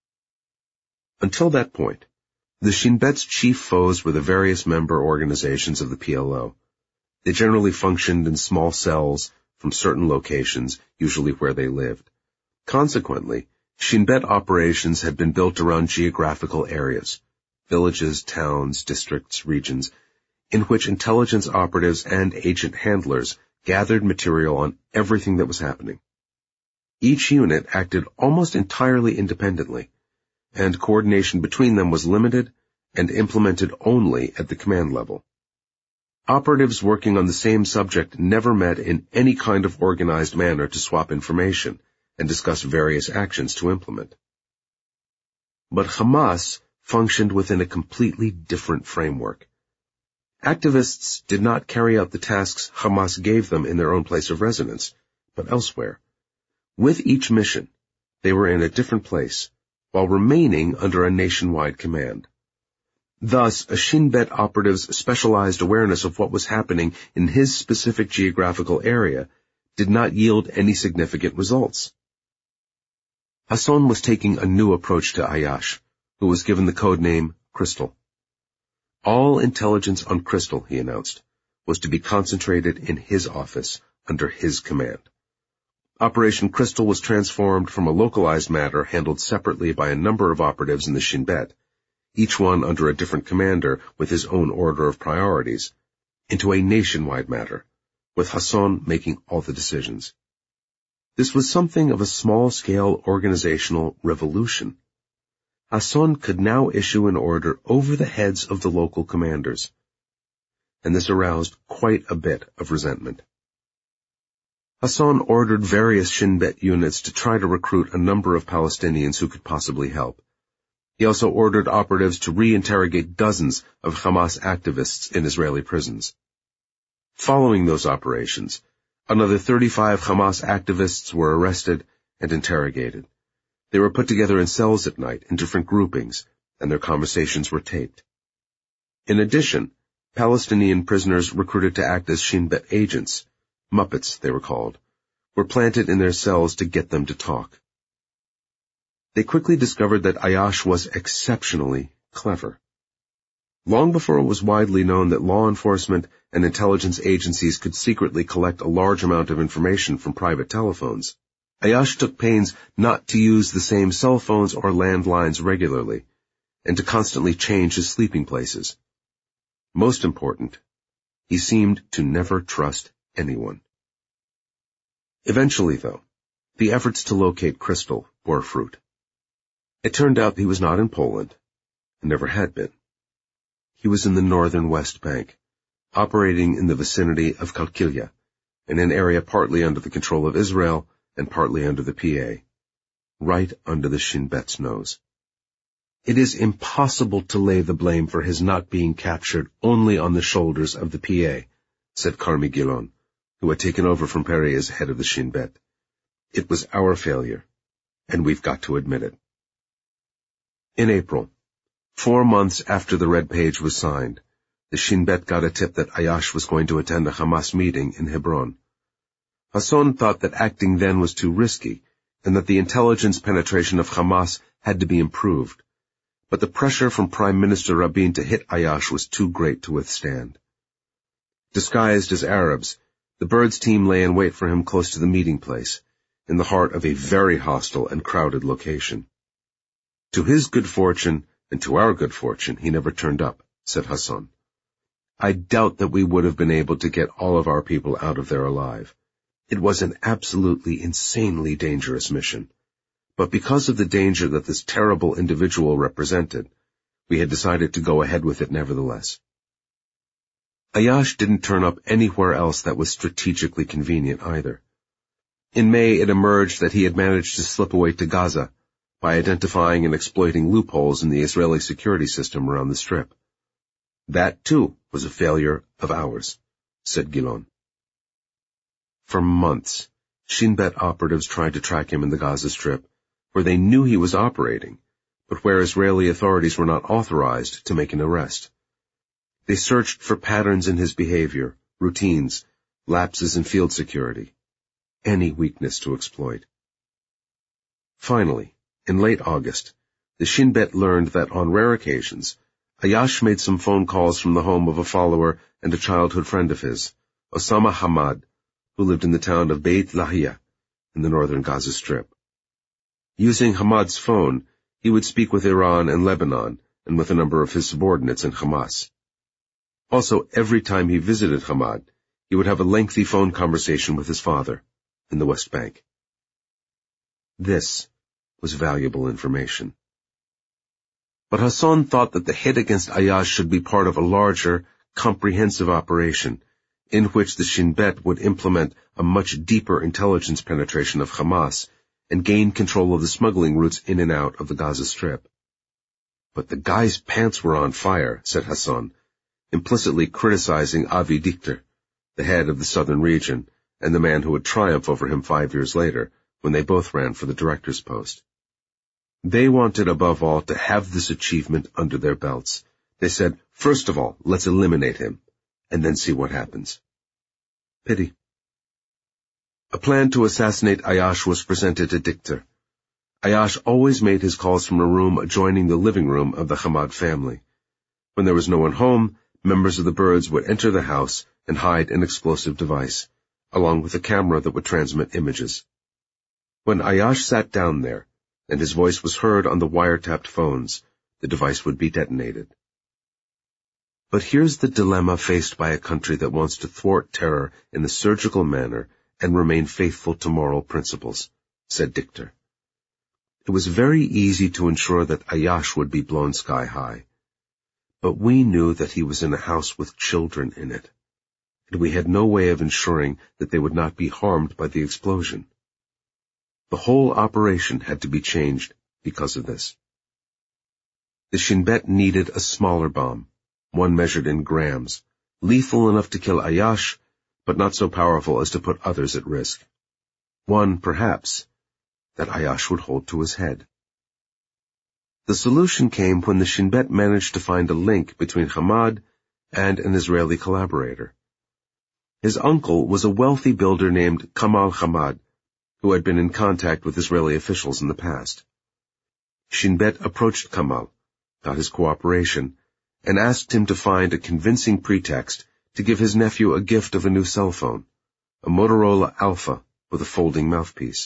Until that point, the Shin Bet's chief foes were the various member organizations of the P L O. They generally functioned in small cells from certain locations, usually where they lived. Consequently, Shin Bet operations had been built around geographical areas, villages, towns, districts, regions, in which intelligence operatives and agent handlers gathered material on everything that was happening. Each unit acted almost entirely independently, and coordination between them was limited and implemented only at the command level. Operatives working on the same subject never met in any kind of organized manner to swap information and discuss various actions to implement. But Hamas functioned within a completely different framework. Activists did not carry out the tasks Hamas gave them in their own place of residence, but elsewhere. With each mission, they were in a different place, while remaining under a nationwide command. Thus, a Shin Bet operative's specialized awareness of what was happening in his specific geographical area did not yield any significant results. Hasson was taking a new approach to Ayash, who was given the code name Crystal. All intelligence on Crystal, he announced, was to be concentrated in his office under his command. Operation Crystal was transformed from a localized matter handled separately by a number of operatives in the Shin Bet, each one under a different commander with his own order of priorities, into a nationwide matter, with Hasson making all the decisions. This was something of a small-scale organizational revolution. Hasson could now issue an order over the heads of the local commanders, and this aroused quite a bit of resentment. Hasson ordered various Shin Bet units to try to recruit a number of Palestinians who could possibly help. He also ordered operatives to re-interrogate dozens of Hamas activists in Israeli prisons. Following those operations, another thirty-five Hamas activists were arrested and interrogated. They were put together in cells at night in different groupings, and their conversations were taped. In addition, Palestinian prisoners recruited to act as Shin Bet agents, Muppets they were called, were planted in their cells to get them to talk. They quickly discovered that Ayash was exceptionally clever. Long before it was widely known that law enforcement and intelligence agencies could secretly collect a large amount of information from private telephones, Ayash took pains not to use the same cell phones or landlines regularly, and to constantly change his sleeping places. Most important, he seemed to never trust anyone. Eventually, though, the efforts to locate Crystal bore fruit. It turned out he was not in Poland, and never had been. He was in the northern West Bank, operating in the vicinity of Kalkilia, in an area partly under the control of Israel and partly under the P A, right under the Shin Bet's nose. It is impossible to lay the blame for his not being captured only on the shoulders of the P A, said Carmi Gilon, who had taken over from Peri as head of the Shin Bet. It was our failure, and we've got to admit it. In April, four months after the Red Page was signed, the Shin Bet got a tip that Ayash was going to attend a Hamas meeting in Hebron. Hasson thought that acting then was too risky, and that the intelligence penetration of Hamas had to be improved, but the pressure from Prime Minister Rabin to hit Ayash was too great to withstand. Disguised as Arabs, the Birds team lay in wait for him close to the meeting place, in the heart of a very hostile and crowded location. To his good fortune, and to our good fortune, he never turned up, said Hassan. I doubt that we would have been able to get all of our people out of there alive. It was an absolutely insanely dangerous mission. But because of the danger that this terrible individual represented, we had decided to go ahead with it nevertheless. Ayash didn't turn up anywhere else that was strategically convenient either. In May, it emerged that he had managed to slip away to Gaza by identifying and exploiting loopholes in the Israeli security system around the Strip. That, too, was a failure of ours, said Gilon. For months, Shin Bet operatives tried to track him in the Gaza Strip, where they knew he was operating, but where Israeli authorities were not authorized to make an arrest. They searched for patterns in his behavior, routines, lapses in field security, any weakness to exploit. Finally, in late August, the Shin Bet learned that on rare occasions, Ayash made some phone calls from the home of a follower and a childhood friend of his, Osama Hamad, who lived in the town of Beit Lahia in the northern Gaza Strip. Using Hamad's phone, he would speak with Iran and Lebanon and with a number of his subordinates in Hamas. Also, every time he visited Hamad, he would have a lengthy phone conversation with his father in the West Bank. This was valuable information. But Hassan thought that the hit against Ayash should be part of a larger, comprehensive operation in which the Shin Bet would implement a much deeper intelligence penetration of Hamas and gain control of the smuggling routes in and out of the Gaza Strip. But the guy's pants were on fire, said Hassan, implicitly criticizing Avi Dichter, the head of the southern region, and the man who would triumph over him five years later, when they both ran for the director's post. They wanted above all to have this achievement under their belts. They said, first of all, let's eliminate him, and then see what happens. Pity. A plan to assassinate Ayash was presented to Dichter. Ayash always made his calls from a room adjoining the living room of the Hamad family. When there was no one home, members of the Birds would enter the house and hide an explosive device, along with a camera that would transmit images. When Ayash sat down there, and his voice was heard on the wiretapped phones, the device would be detonated. But here's the dilemma faced by a country that wants to thwart terror in a surgical manner and remain faithful to moral principles, said Dichter. It was very easy to ensure that Ayash would be blown sky high. But we knew that he was in a house with children in it, and we had no way of ensuring that they would not be harmed by the explosion. The whole operation had to be changed because of this. The Shin Bet needed a smaller bomb, one measured in grams, lethal enough to kill Ayash, but not so powerful as to put others at risk. One, perhaps, that Ayash would hold to his head. The solution came when the Shin Bet managed to find a link between Hamad and an Israeli collaborator. His uncle was a wealthy builder named Kamal Hamad, who had been in contact with Israeli officials in the past. Shin Bet approached Kamal, got his cooperation, and asked him to find a convincing pretext to give his nephew a gift of a new cell phone, a Motorola Alpha with a folding mouthpiece.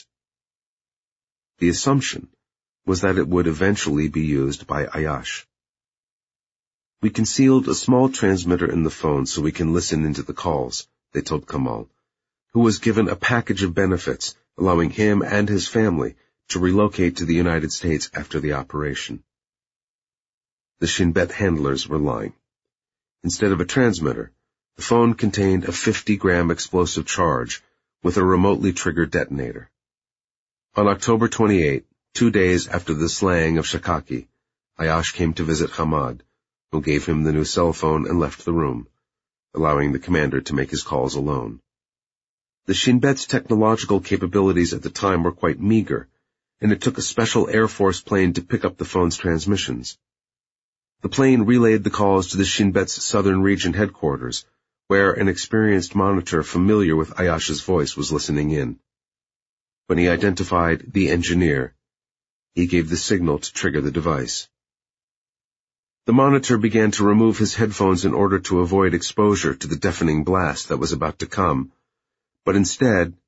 The assumption was that it would eventually be used by Ayash. We concealed a small transmitter in the phone so we can listen into the calls, they told Kamal, who was given a package of benefits allowing him and his family to relocate to the United States after the operation. The Shin Bet handlers were lying. Instead of a transmitter, the phone contained a fifty-gram explosive charge with a remotely triggered detonator. On October twenty-eighth, two days after the slaying of Shakaki, Ayash came to visit Hamad, who gave him the new cell phone and left the room, allowing the commander to make his calls alone. The Shin Bet's technological capabilities at the time were quite meager, and it took a special Air Force plane to pick up the phone's transmissions. The plane relayed the calls to the Shin Bet's southern region headquarters, where an experienced monitor familiar with Ayash's voice was listening in. When he identified the engineer, he gave the signal to trigger the device. The monitor began to remove his headphones in order to avoid exposure to the deafening blast that was about to come, but instead